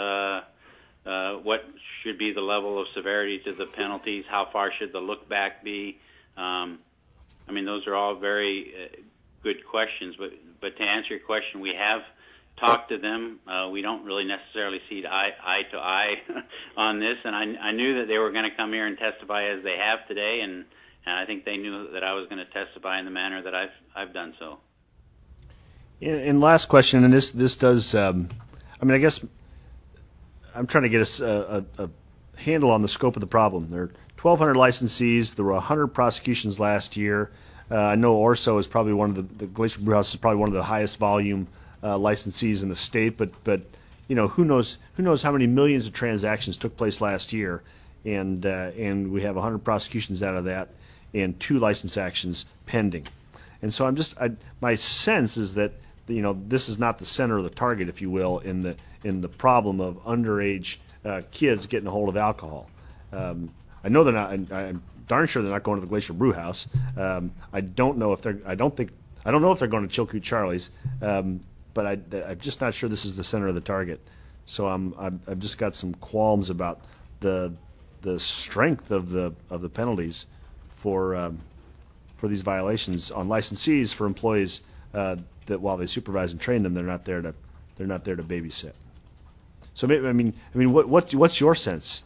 [SPEAKER 7] What should be the level of severity to the penalties? How far should the look back be? Those are all very good questions. But to answer your question, we have talked to them. We don't really necessarily see eye to eye on this, and I knew that they were going to come here and testify as they have today, and I think they knew that I was going to testify in the manner that I've done so.
[SPEAKER 1] And last question, and this does, I guess I'm trying to get a handle on the scope of the problem. There are 1,200 licensees. There were 100 prosecutions last year. I know Orso is probably the Glacier Brewhouse is probably one of the highest volume licensees in the state, but who knows how many millions of transactions took place last year, and we have 100 prosecutions out of that and 2 license actions pending. And so my sense is that this is not the center of the target, if you will, in the problem of underage kids getting a hold of alcohol. I know they're not. I'm darn sure they're not going to the Glacier Brewhouse. I don't know if they're going to Chilkoot Charlie's, but I'm just not sure this is the center of the target. So I've just got some qualms about the strength of the penalties for these violations on licensees, for employees that while they supervise and train them, they're not there to babysit. So what's your sense?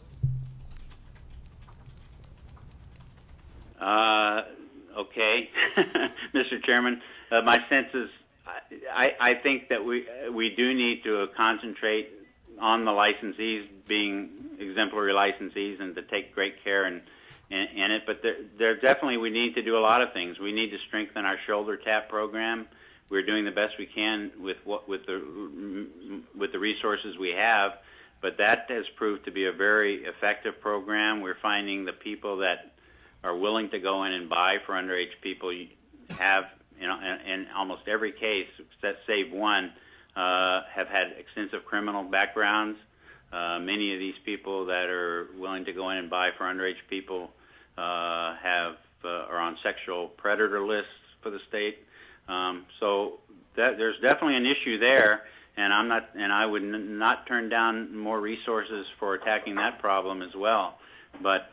[SPEAKER 7] Okay, Mr. Chairman, my sense is I think that we do need to concentrate on the licensees being exemplary licensees and to take great care in it. But there definitely we need to do a lot of things. We need to strengthen our shoulder tap program. We're doing the best we can with the resources we have, but that has proved to be a very effective program. We're finding the people that are willing to go in and buy for underage people have, in almost every case, save one, have had extensive criminal backgrounds. Many of these people that are willing to go in and buy for underage people are on sexual predator lists for the state. So there's definitely an issue there, and I would not turn down more resources for attacking that problem as well. But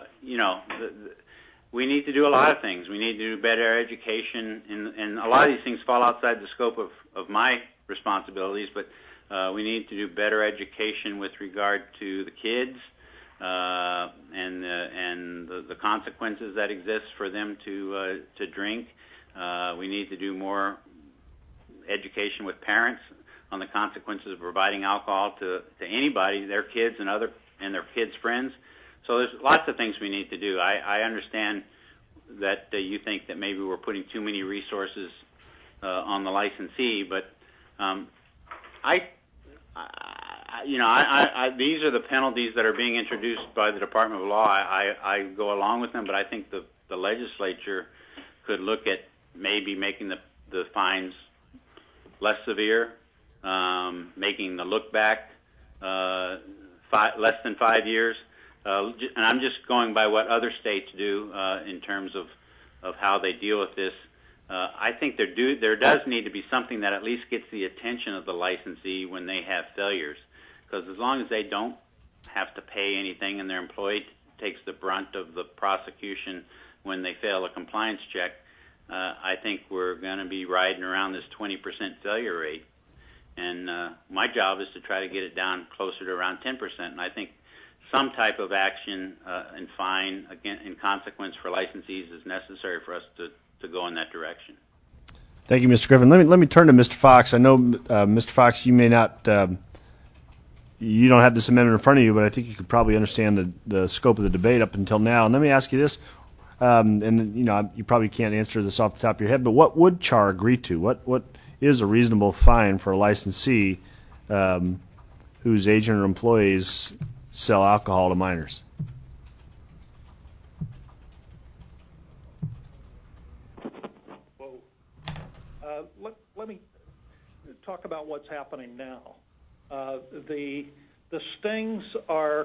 [SPEAKER 7] we need to do a lot of things. We need to do better education, and a lot of these things fall outside the scope of my responsibilities. But we need to do better education with regard to the kids and the consequences that exist for them to drink. We need to do more education with parents on the consequences of providing alcohol to anybody, their kids and their kids' friends. So there's lots of things we need to do. I understand that you think that maybe we're putting too many resources on the licensee, but these are the penalties that are being introduced by the Department of Law. I go along with them, but I think the legislature could look at maybe making the fines less severe, making the look back less than 5 years. And I'm just going by what other states do in terms of how they deal with this. I think there does need to be something that at least gets the attention of the licensee when they have failures, because as long as they don't have to pay anything and their employee takes the brunt of the prosecution when they fail a compliance check, I think we're going to be riding around this 20% failure rate. And my job is to try to get it down closer to around 10%. And I think some type of action and fine in consequence for licensees is necessary for us to go in that direction.
[SPEAKER 1] Thank you, Mr. Griffin. Let me turn to Mr. Fox. I know, Mr. Fox, you may not, you don't have this amendment in front of you, but I think you could probably understand the scope of the debate up until now. And let me ask you this, and you probably can't answer this off the top of your head, but what would CHAR agree to? What is a reasonable fine for a licensee whose agent or employees sell alcohol to minors?
[SPEAKER 12] Let me talk about what's happening now. The stings are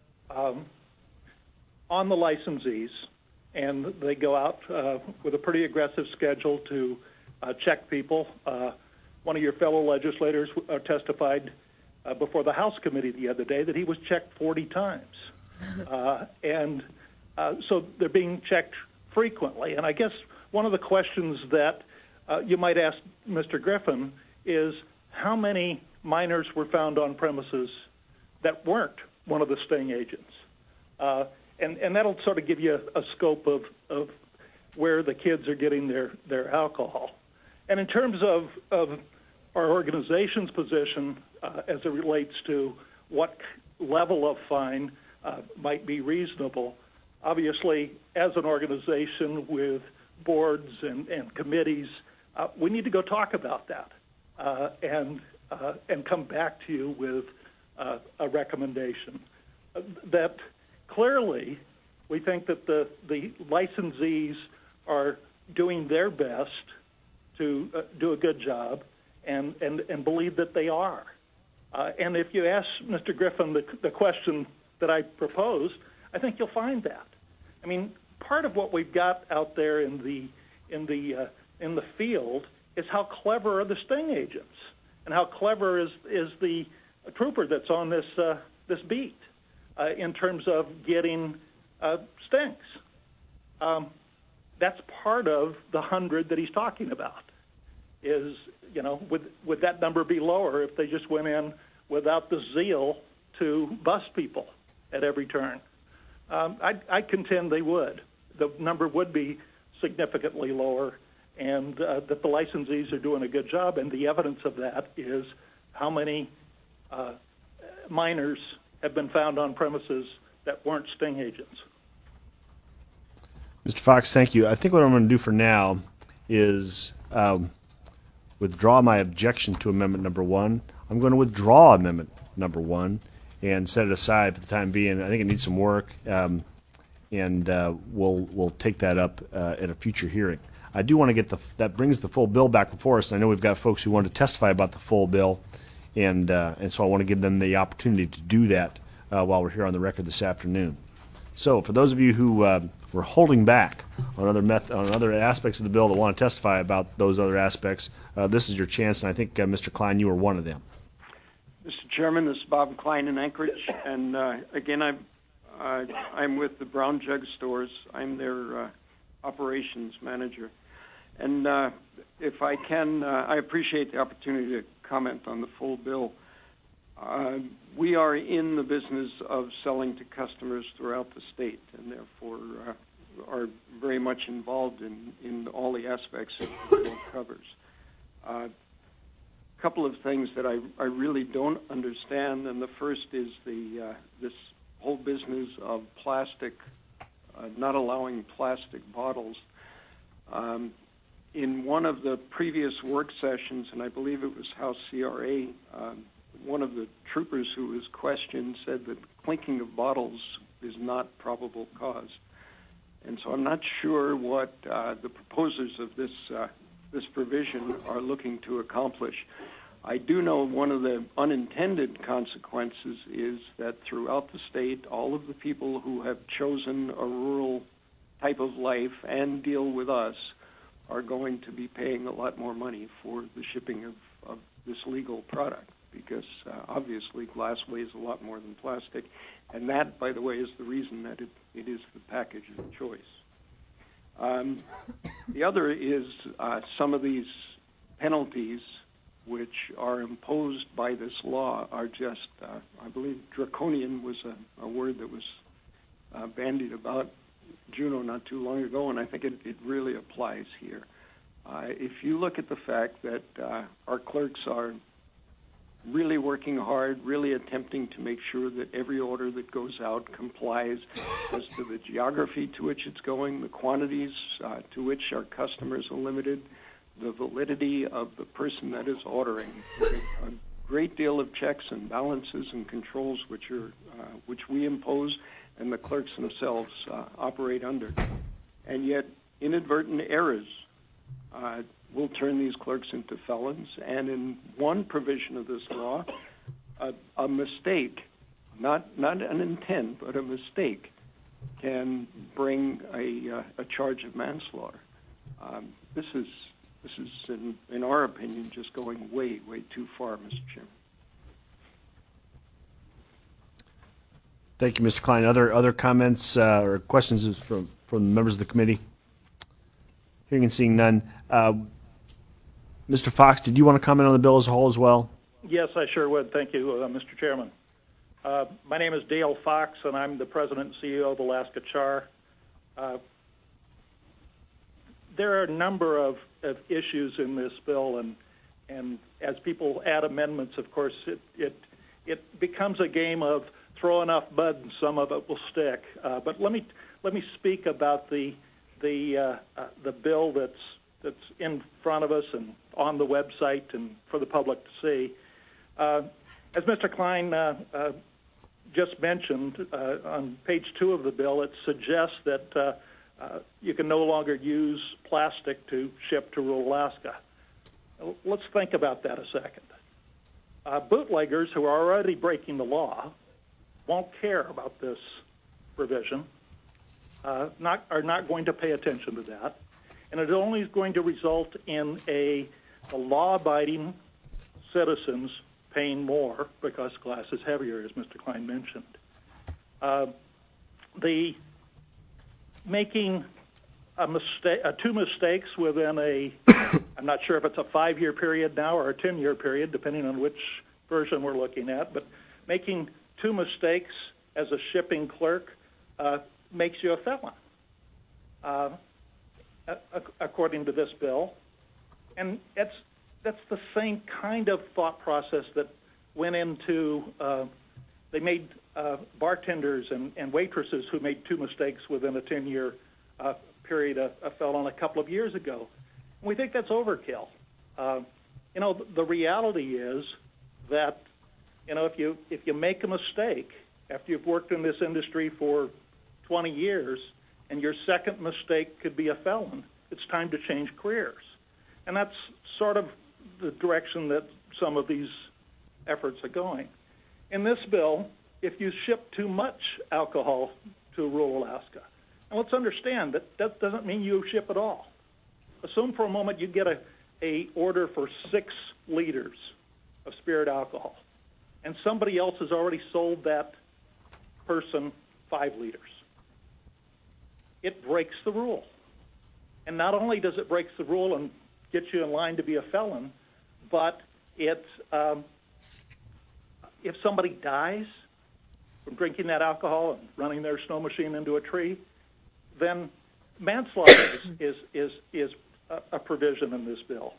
[SPEAKER 12] on the licensees, and they go out with a pretty aggressive schedule to check people. One of your fellow legislators testified before the House committee the other day that he was checked 40 times. So they're being checked frequently. And I guess one of the questions that you might ask Mr. Griffin is how many minors were found on premises that weren't one of the sting agents? And that'll sort of give you a scope of where the kids are getting their alcohol. And in terms of our organization's position as it relates to what level of fine might be reasonable, obviously, as an organization with boards and committees, we need to go talk about that and come back to you with a recommendation. That clearly, we think that the licensees are doing their best to do a good job and believe that they are. And if you ask Mr. Griffin the question that I proposed, I think you'll find that. I mean, part of what we've got out there in the field is how clever are the sting agents, and how clever is the trooper that's on this beat in terms of getting stings. That's part of the 100 that he's talking about. Is, would that number be lower if they just went in without the zeal to bust people at every turn? I contend they would. The number would be significantly lower, and that the licensees are doing a good job, and the evidence of that is how many minors have been found on premises that weren't sting agents.
[SPEAKER 1] Mr. Fox, thank you. I think what I'm going to do for now is withdraw my objection to Amendment Number 1. I'm going to withdraw Amendment Number 1 and set it aside for the time being. I think it needs some work, and we'll take that up at a future hearing. I do want to get that brings the full bill back before us. And I know we've got folks who want to testify about the full bill, and so I want to give them the opportunity to do that while we're here on the record this afternoon. So for those of you who were holding back on other aspects of the bill that want to testify about those other aspects, this is your chance, and I think, Mr. Klein, you were one of them.
[SPEAKER 10] Mr. Chairman, this is Bob Klein in Anchorage, and again, I'm with the Brown Jug Stores. I'm their operations manager. And if I can, I appreciate the opportunity to comment on the full bill. We are in the business of selling to customers throughout the state, and therefore are very much involved in all the aspects that the bill covers. A couple of things that I really don't understand, and the first is this whole business of plastic, not allowing plastic bottles. In one of the previous work sessions, and I believe it was House CRA, one of the troopers who was questioned said that clinking of bottles is not probable cause. And so I'm not sure what the proposers of this provision are looking to accomplish. I do know one of the unintended consequences is that throughout the state, all of the people who have chosen a rural type of life and deal with us are going to be paying a lot more money for the shipping of this legal product, because obviously glass weighs a lot more than plastic, and that, by the way, is the reason that it is the package of choice. The other is some of these penalties which are imposed by this law are just, I believe draconian was a word that was bandied about Juneau not too long ago, and I think it really applies here. If you look at the fact that our clerks are really working hard, really attempting to make sure that every order that goes out complies as to the geography to which it's going, the quantities to which our customers are limited, the validity of the person that is ordering, a great deal of checks and balances and controls which we impose and the clerks themselves operate under. And yet inadvertent errors will turn these clerks into felons. And in one provision of this law, a mistake, not an intent, but a mistake, can bring a charge of manslaughter. This is, in our opinion, just going way, way too far, Mr. Chairman.
[SPEAKER 1] Thank you, Mr. Klein. Other comments or questions from members of the committee? Hearing and seeing none. Mr. Fox, did you want to comment on the bill as a whole as well?
[SPEAKER 12] Yes, I sure would. Thank you, Mr. Chairman. My name is Dale Fox, and I'm the president and CEO of Alaska Char. There are a number of issues in this bill, and as people add amendments, of course, it becomes a game of throw enough mud and some of it will stick. But let me speak about the bill that's in front of us and on the website and for the public to see. As Mr. Klein just mentioned, on page 2 of the bill, it suggests that you can no longer use plastic to ship to rural Alaska. Let's think about that a second. Bootleggers who are already breaking the law won't care about this provision, are not going to pay attention to that, and it only is going to result in a law-abiding citizens paying more because glass is heavier, as Mr. Klein mentioned. The making two mistakes within I'm not sure if it's a 5-year period now or a 10-year period, depending on which version we're looking at, but making 2 mistakes as a shipping clerk makes you a felon, according to this bill. And that's the same kind of thought process that went into, they made bartenders and waitresses who made 2 mistakes within a 10-year period a felon a couple of years ago. And we think that's overkill. The reality is that, if you make a mistake after you've worked in this industry for 20 years and your second mistake could be a felon, it's time to change careers. And that's sort of the direction that some of these efforts are going. In this bill, if you ship too much alcohol to rural Alaska, and let's understand that doesn't mean you ship at all. Assume for a moment you get a order for 6 liters of spirit alcohol, and somebody else has already sold that person 5 liters. It breaks the rule. And not only does it break the rule and get you in line to be a felon, but it if somebody dies from drinking that alcohol and running their snow machine into a tree, then manslaughter is a provision in this bill.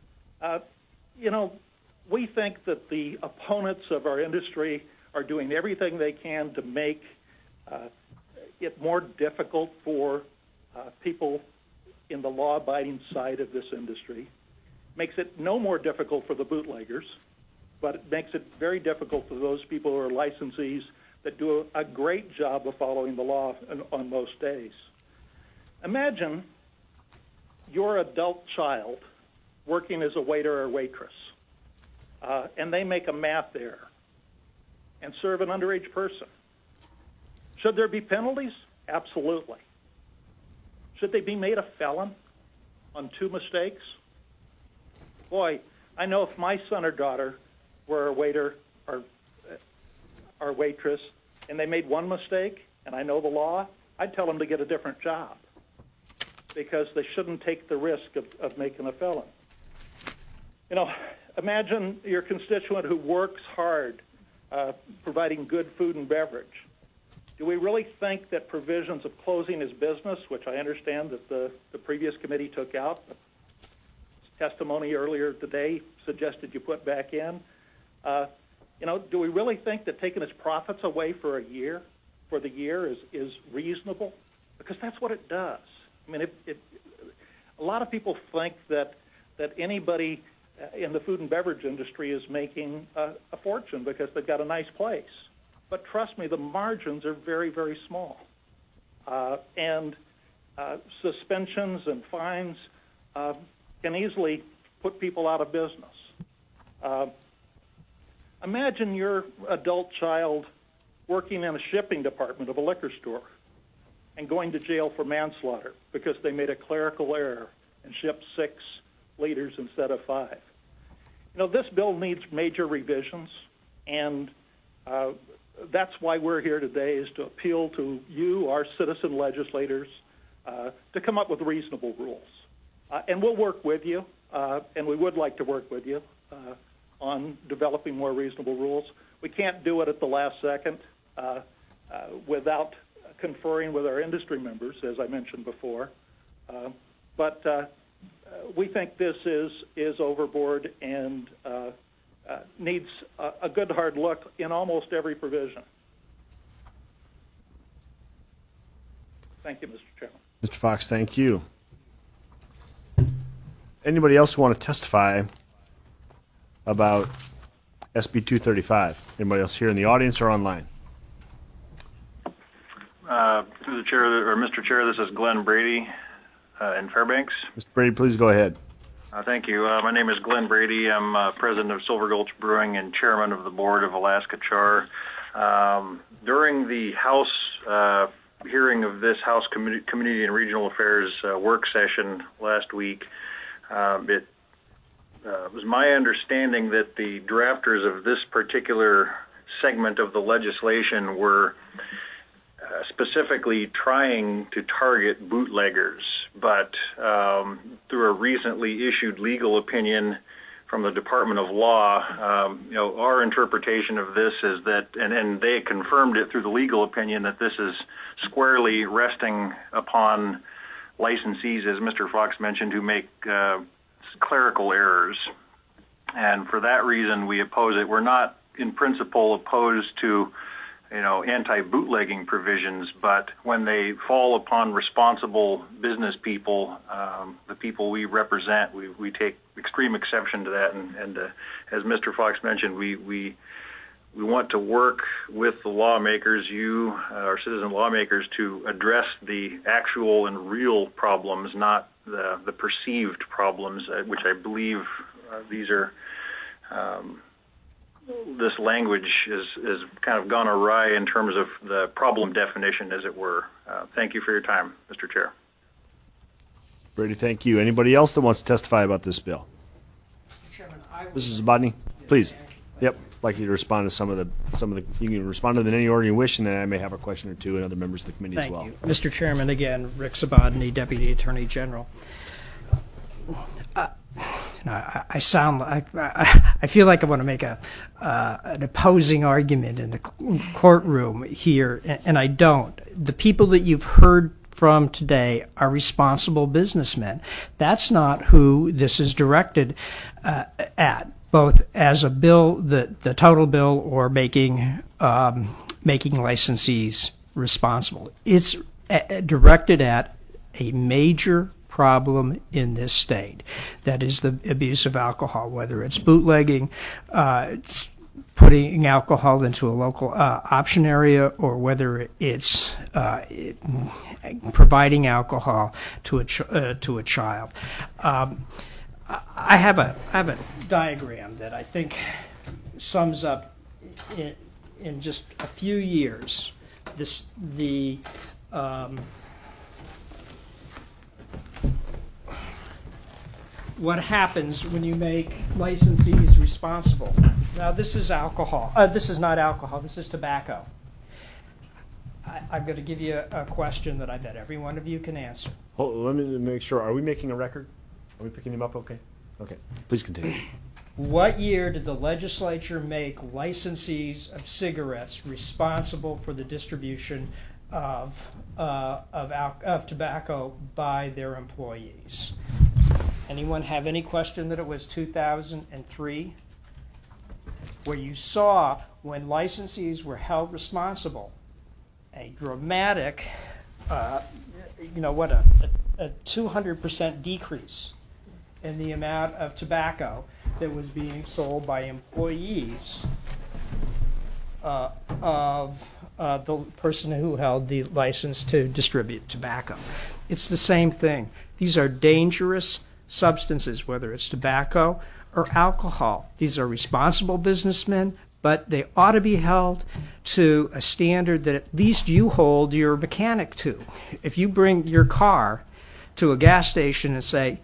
[SPEAKER 12] We think that the opponents of our industry are doing everything they can to make it more difficult for people in the law-abiding side of this industry. Makes it no more difficult for the bootleggers, but it makes it very difficult for those people who are licensees that do a great job of following the law on most days. Imagine your adult child working as a waiter or waitress, and they make a math error and serve an underage person. Should there be penalties? Absolutely. Should they be made a felon on 2 mistakes? Boy, I know if my son or daughter were a waiter or waitress and they made 1 mistake, and I know the law, I'd tell them to get a different job because they shouldn't take the risk of making a felon. Imagine your constituent who works hard providing good food and beverage. Do we really think that provisions of closing his business, which I understand that the previous committee took out, testimony earlier today suggested you put back in, do we really think that taking his profits away for the year is reasonable? Because that's what it does. I mean, a lot of people think that anybody in the food and beverage industry is making a fortune because they've got a nice place. But trust me, the margins are very, very small. And suspensions and fines can easily put people out of business. Imagine your adult child working in a shipping department of a liquor store and going to jail for manslaughter because they made a clerical error and shipped 6 liters instead of 5. This bill needs major revisions, and that's why we're here today, is to appeal to you, our citizen legislators, to come up with reasonable rules. And we'll work with you, and we would like to work with you on developing more reasonable rules. We can't do it at the last second without conferring with our industry members, as I mentioned before. But we think this is overboard and needs a good hard look in almost every provision. Thank you, Mr. Chairman.
[SPEAKER 1] Mr. Fox, thank you. Anybody else want to testify about SB 235? Anybody else here in the audience or online?
[SPEAKER 9] Through the chair, or Mr. Chair, this is Glenn Brady in Fairbanks.
[SPEAKER 1] Mr. Brady, please go ahead.
[SPEAKER 9] Thank you. My name is Glenn Brady. I'm president of Silver Gulch Brewing and chairman of the board of Alaska Char. During the House hearing of this House Community and Regional Affairs work session last week, it was my understanding that the drafters of this particular segment of the legislation were specifically trying to target bootleggers, but through a recently issued legal opinion from the Department of Law, our interpretation of this is that, and they confirmed it through the legal opinion, that this is squarely resting upon licensees, as Mr. Fox mentioned, who make clerical errors. And for that reason, we oppose it. We're not, in principle, opposed to anti-bootlegging provisions, but when they fall upon responsible business people, the people we represent, we take extreme exception to that. And as Mr. Fox mentioned, we want to work with the lawmakers, our citizen lawmakers, to address the actual and real problems, not the perceived problems, which I believe these are. This language is kind of gone awry in terms of the problem definition, as it were. Thank you for your time, Mr. Chair.
[SPEAKER 1] Brady, thank you. Anybody else that wants to testify about this bill?
[SPEAKER 6] Chairman,
[SPEAKER 1] Mrs. Zabotny, please. Yep. I'd like you to respond to some of the. You can respond to them in any order you wish, and then I may have a question or two, and other members of the committee as well.
[SPEAKER 6] Thank you, Mr. Chairman. Again, Rick Zabotny, Deputy Attorney General. I sound like I feel like I want to make an opposing argument in the courtroom here, and I don't. The people that you've heard from today are responsible businessmen. That's not who this is directed at, both as a bill, the total bill, or making licensees responsible. It's directed at a major problem in this state. That is the abuse of alcohol, whether it's bootlegging, putting alcohol into a local option area, or whether it's providing alcohol to a child. I have a diagram that I think sums up in just a few years what happens when you make licensees responsible. Now, this is alcohol. This is not alcohol. This is tobacco. I'm going to give you a question that I bet every one of you can answer.
[SPEAKER 1] Let me make sure. Are we making a record? Are we picking him up okay? Okay. Please continue.
[SPEAKER 6] What year did the legislature make licensees of cigarettes responsible for the distribution of tobacco by their employees? Anyone have any question that it was 2003? Where you saw when licensees were held responsible, a dramatic, a 200% decrease in the amount of tobacco that was being sold by employees of the person who held the license to distribute tobacco. It's the same thing. These are dangerous substances, whether it's tobacco or alcohol. These are responsible businessmen, but they ought to be held to a standard that at least you hold your mechanic to. If you bring your car to a gas station and say,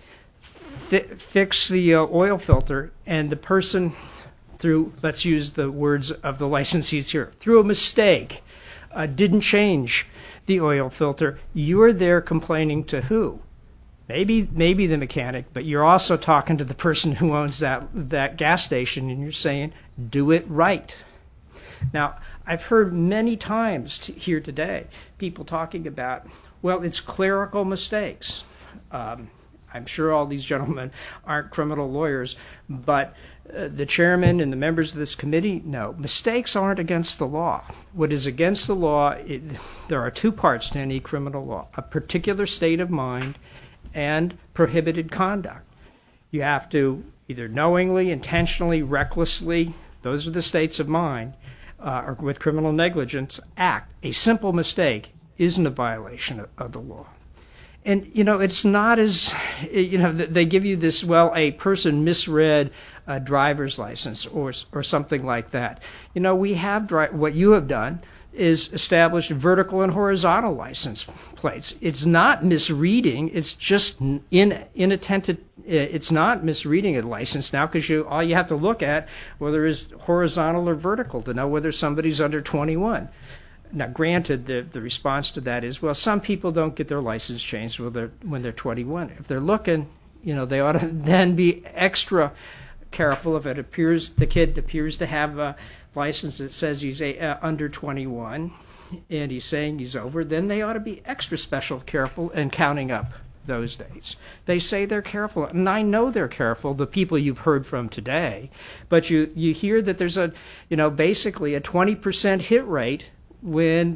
[SPEAKER 6] fix the oil filter, and the person through, let's use the words of the licensees here, through a mistake, didn't change the oil filter, you're there complaining to who? Maybe the mechanic, but you're also talking to the person who owns that gas station, and you're saying, do it right. Now, I've heard many times here today people talking about, well, it's clerical mistakes. I'm sure all these gentlemen aren't criminal lawyers, but the chairman and the members of this committee know mistakes aren't against the law. What is against the law, there are two parts to any criminal law: a particular state of mind and prohibited conduct. You have to either knowingly, intentionally, recklessly, those are the states of mind, or with criminal negligence, act. A simple mistake isn't a violation of the law. And, it's not as, they give you this, well, a person misread a driver's license or something like that. We have, what you have done is established vertical and horizontal license plates. It's not misreading, it's just inattentive. It's not misreading a license now, because all you have to look at whether it's horizontal or vertical to know whether somebody's under 21. Now, granted, the response to that is, well, some people don't get their license changed when they're 21. If they're looking, they ought to then be extra careful. If the kid appears to have a license that says he's under 21 and he's saying he's over, then they ought to be extra special careful in counting up those dates. They say they're careful, and I know they're careful, the people you've heard from today, but you hear that there's basically a 20% hit rate when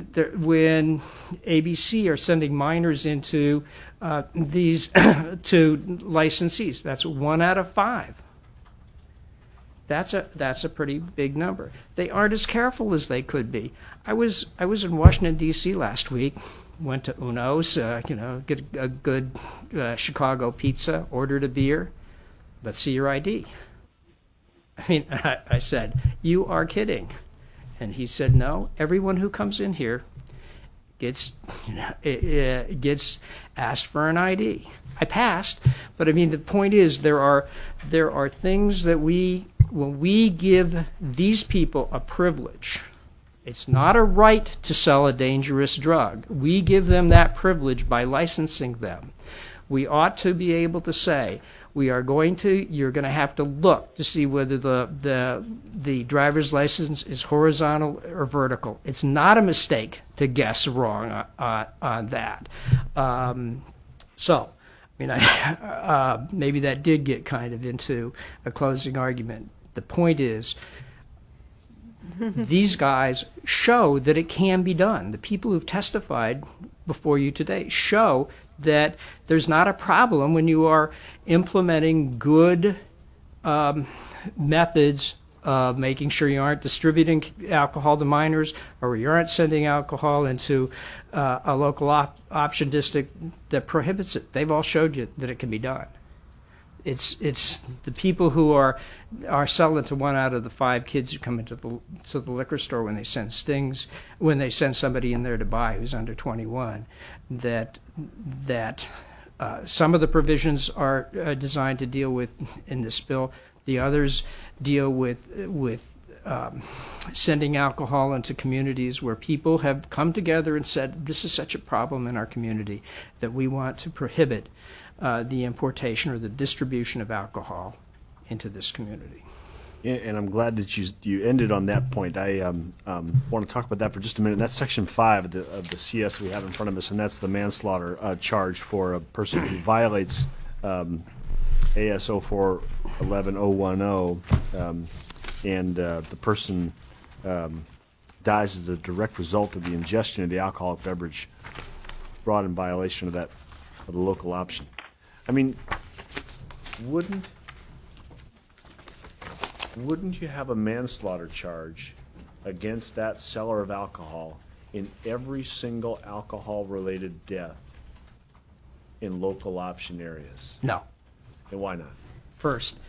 [SPEAKER 6] ABC are sending minors into these to licensees. That's 1 out of 5. That's a pretty big number. They aren't as careful as they could be. I was in Washington, D.C. last week. Went to Uno's, get a good Chicago pizza, ordered a beer. Let's see your ID. I said, you are kidding. And he said, no, everyone who comes in here gets asked for an ID. I passed, but the point is there are things that when we give these people a privilege, it's not a right to sell a dangerous drug. We give them that privilege by licensing them. We ought to be able to say, you're going to have to look to see whether the driver's license is horizontal or vertical. It's not a mistake to guess wrong on that. So, I mean, maybe that did get kind of into a closing argument. The point is, these guys show that it can be done. The people who've testified before you today show that there's not a problem when you are implementing good methods of making sure you aren't distributing alcohol to minors, or you aren't sending alcohol into a local option district that prohibits it. They've all showed you that it can be done. It's the people who are selling to 1 out of the 5 kids who come into the liquor store when they send stings, when they send somebody in there to buy who's under 21, that some of the provisions are designed to deal with in this bill. The others deal with sending alcohol into communities where people have come together and said, this is such a problem in our community that we want to prohibit the importation or the distribution of alcohol into this community.
[SPEAKER 1] And I'm glad that you ended on that point. I want to talk about that for just a minute. That's Section 5 of the CS we have in front of us, and that's the manslaughter charge for a person who violates ASO 411-010, and the person dies as a direct result of the ingestion of the alcoholic beverage brought in violation of the local option. I mean, wouldn't you have a manslaughter charge against that seller of alcohol in every single alcohol-related death in local option areas?
[SPEAKER 6] No.
[SPEAKER 1] And why not?
[SPEAKER 6] First,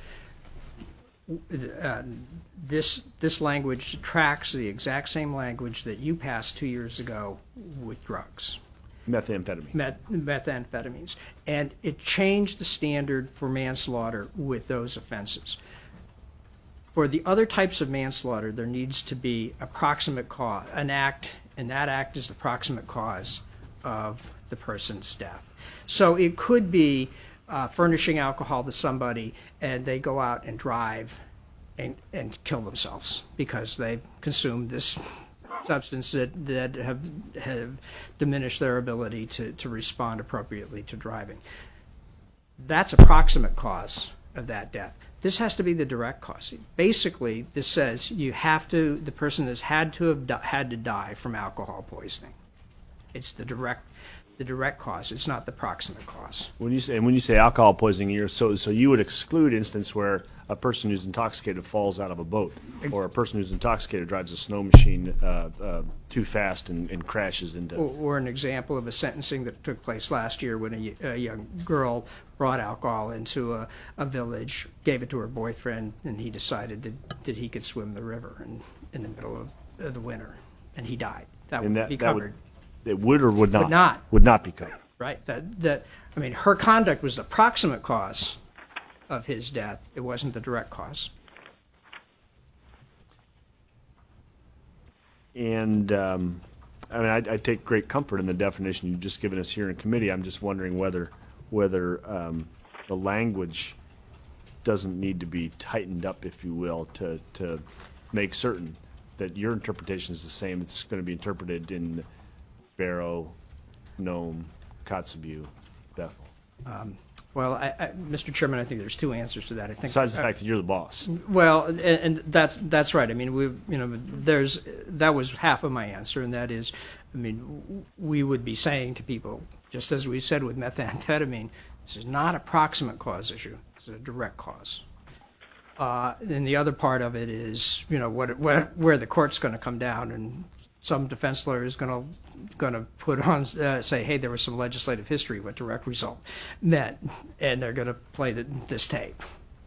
[SPEAKER 6] this language tracks the exact same language that you passed 2 years ago with drugs. Methamphetamines. And it changed the standard for manslaughter with those offenses. For the other types of manslaughter, there needs to be a proximate cause, an act, and that act is the proximate cause of the person's death. So it could be furnishing alcohol to somebody and they go out and drive and kill themselves because they've consumed this substance that have diminished their ability to respond appropriately to driving. That's a proximate cause of that death. This has to be the direct cause. Basically, this says the person has had to die from alcohol poisoning. It's the direct cause. It's not the proximate cause.
[SPEAKER 1] When you say alcohol poisoning, so you would exclude instance where a person who's intoxicated falls out of a boat, or a person who's intoxicated drives a snow machine too fast and crashes into.
[SPEAKER 6] Or an example of a sentencing that took place last year when a young girl brought alcohol into a village, gave it to her boyfriend, and he decided that he could swim the river in the middle of the winter, and he died. That would be covered.
[SPEAKER 1] It would or would not?
[SPEAKER 6] Would not.
[SPEAKER 1] Would not be covered.
[SPEAKER 6] Right. Her conduct was the proximate cause of his death. It wasn't the direct cause.
[SPEAKER 1] And I take great comfort in the definition you've just given us here in committee. I'm just wondering whether the language doesn't need to be tightened up, if you will, to make certain that your interpretation is the same. It's going to be interpreted in Barrow, Nome, Kotzebue, Bethel.
[SPEAKER 6] Well, Mr. Chairman, I think there's two answers to that. I think
[SPEAKER 1] besides the fact that you're the boss.
[SPEAKER 6] Well, and that's right. I mean, that was half of my answer, and that is, we would be saying to people, just as we said with methamphetamine, this is not a proximate cause issue. It's a direct cause. And the other part of it is, where the court's going to come down, and some defense lawyer is going to put on, say, hey, there was some legislative history what direct result meant, and they're going to play this tape.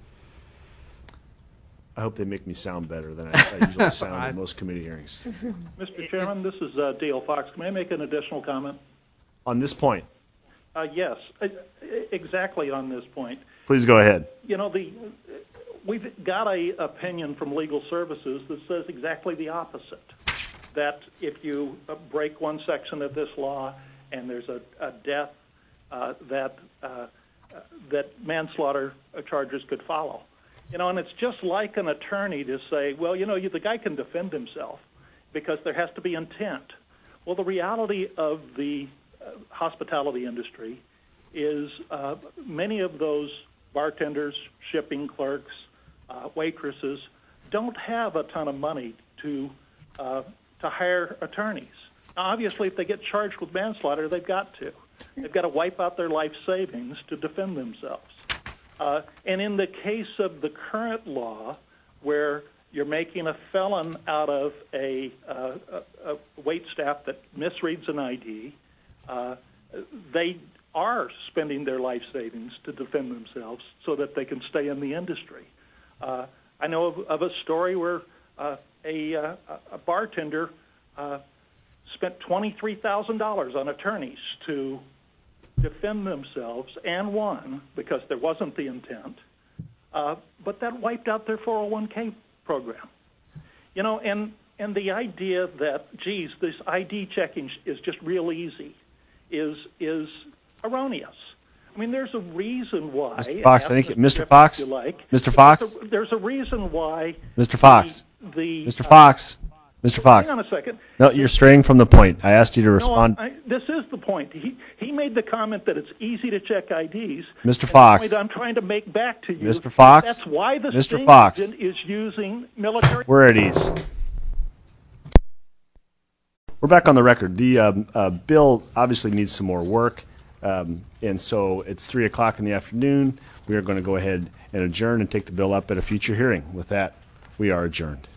[SPEAKER 1] I hope they make me sound better than I usually sound in most committee hearings.
[SPEAKER 12] Mr. Chairman, this is Dale Fox. May I make an additional comment?
[SPEAKER 1] On this point?
[SPEAKER 12] Yes, exactly on this point.
[SPEAKER 1] Please go ahead.
[SPEAKER 12] We've got an opinion from Legal Services that says exactly the opposite, that if you break one section of this law and there's a death, that manslaughter charges could follow. And it's just like an attorney to say, well, the guy can defend himself because there has to be intent. Well, the reality of the hospitality industry is many of those bartenders, shipping clerks, waitresses don't have a ton of money to hire attorneys. Now, obviously, if they get charged with manslaughter, they've got to. They've got to wipe out their life savings to defend themselves. And in the case of the current law, where you're making a felon out of a wait staff that misreads an ID, they are spending their life savings to defend themselves so that they can stay in the industry. I know of a story where a bartender spent $23,000 on attorneys to defend themselves and won because there wasn't the intent, but that wiped out their 401k program. And the idea that, geez, this ID checking is just real easy is erroneous. I mean, there's a reason why.
[SPEAKER 1] Mr. Fox, I think Mr. Fox. Mr. Fox.
[SPEAKER 12] There's a reason why.
[SPEAKER 1] Mr. Fox. Mr. Fox. Mr. Fox.
[SPEAKER 12] Hang on a second.
[SPEAKER 1] No, you're straying from the point. I asked you to respond.
[SPEAKER 12] No, this is the point. He made the comment that it's easy to check IDs.
[SPEAKER 1] Mr. Fox.
[SPEAKER 12] The point I'm trying to make back to you.
[SPEAKER 1] Mr. Fox.
[SPEAKER 12] That's why the
[SPEAKER 1] Mr.
[SPEAKER 12] sting
[SPEAKER 1] Fox.
[SPEAKER 12] agent is using military.
[SPEAKER 1] We're at ease. We're back on the record. The bill obviously needs some more work, and so it's 3 o'clock in the afternoon. We are going to go ahead and adjourn and take the bill up at a future hearing. With that, we are adjourned.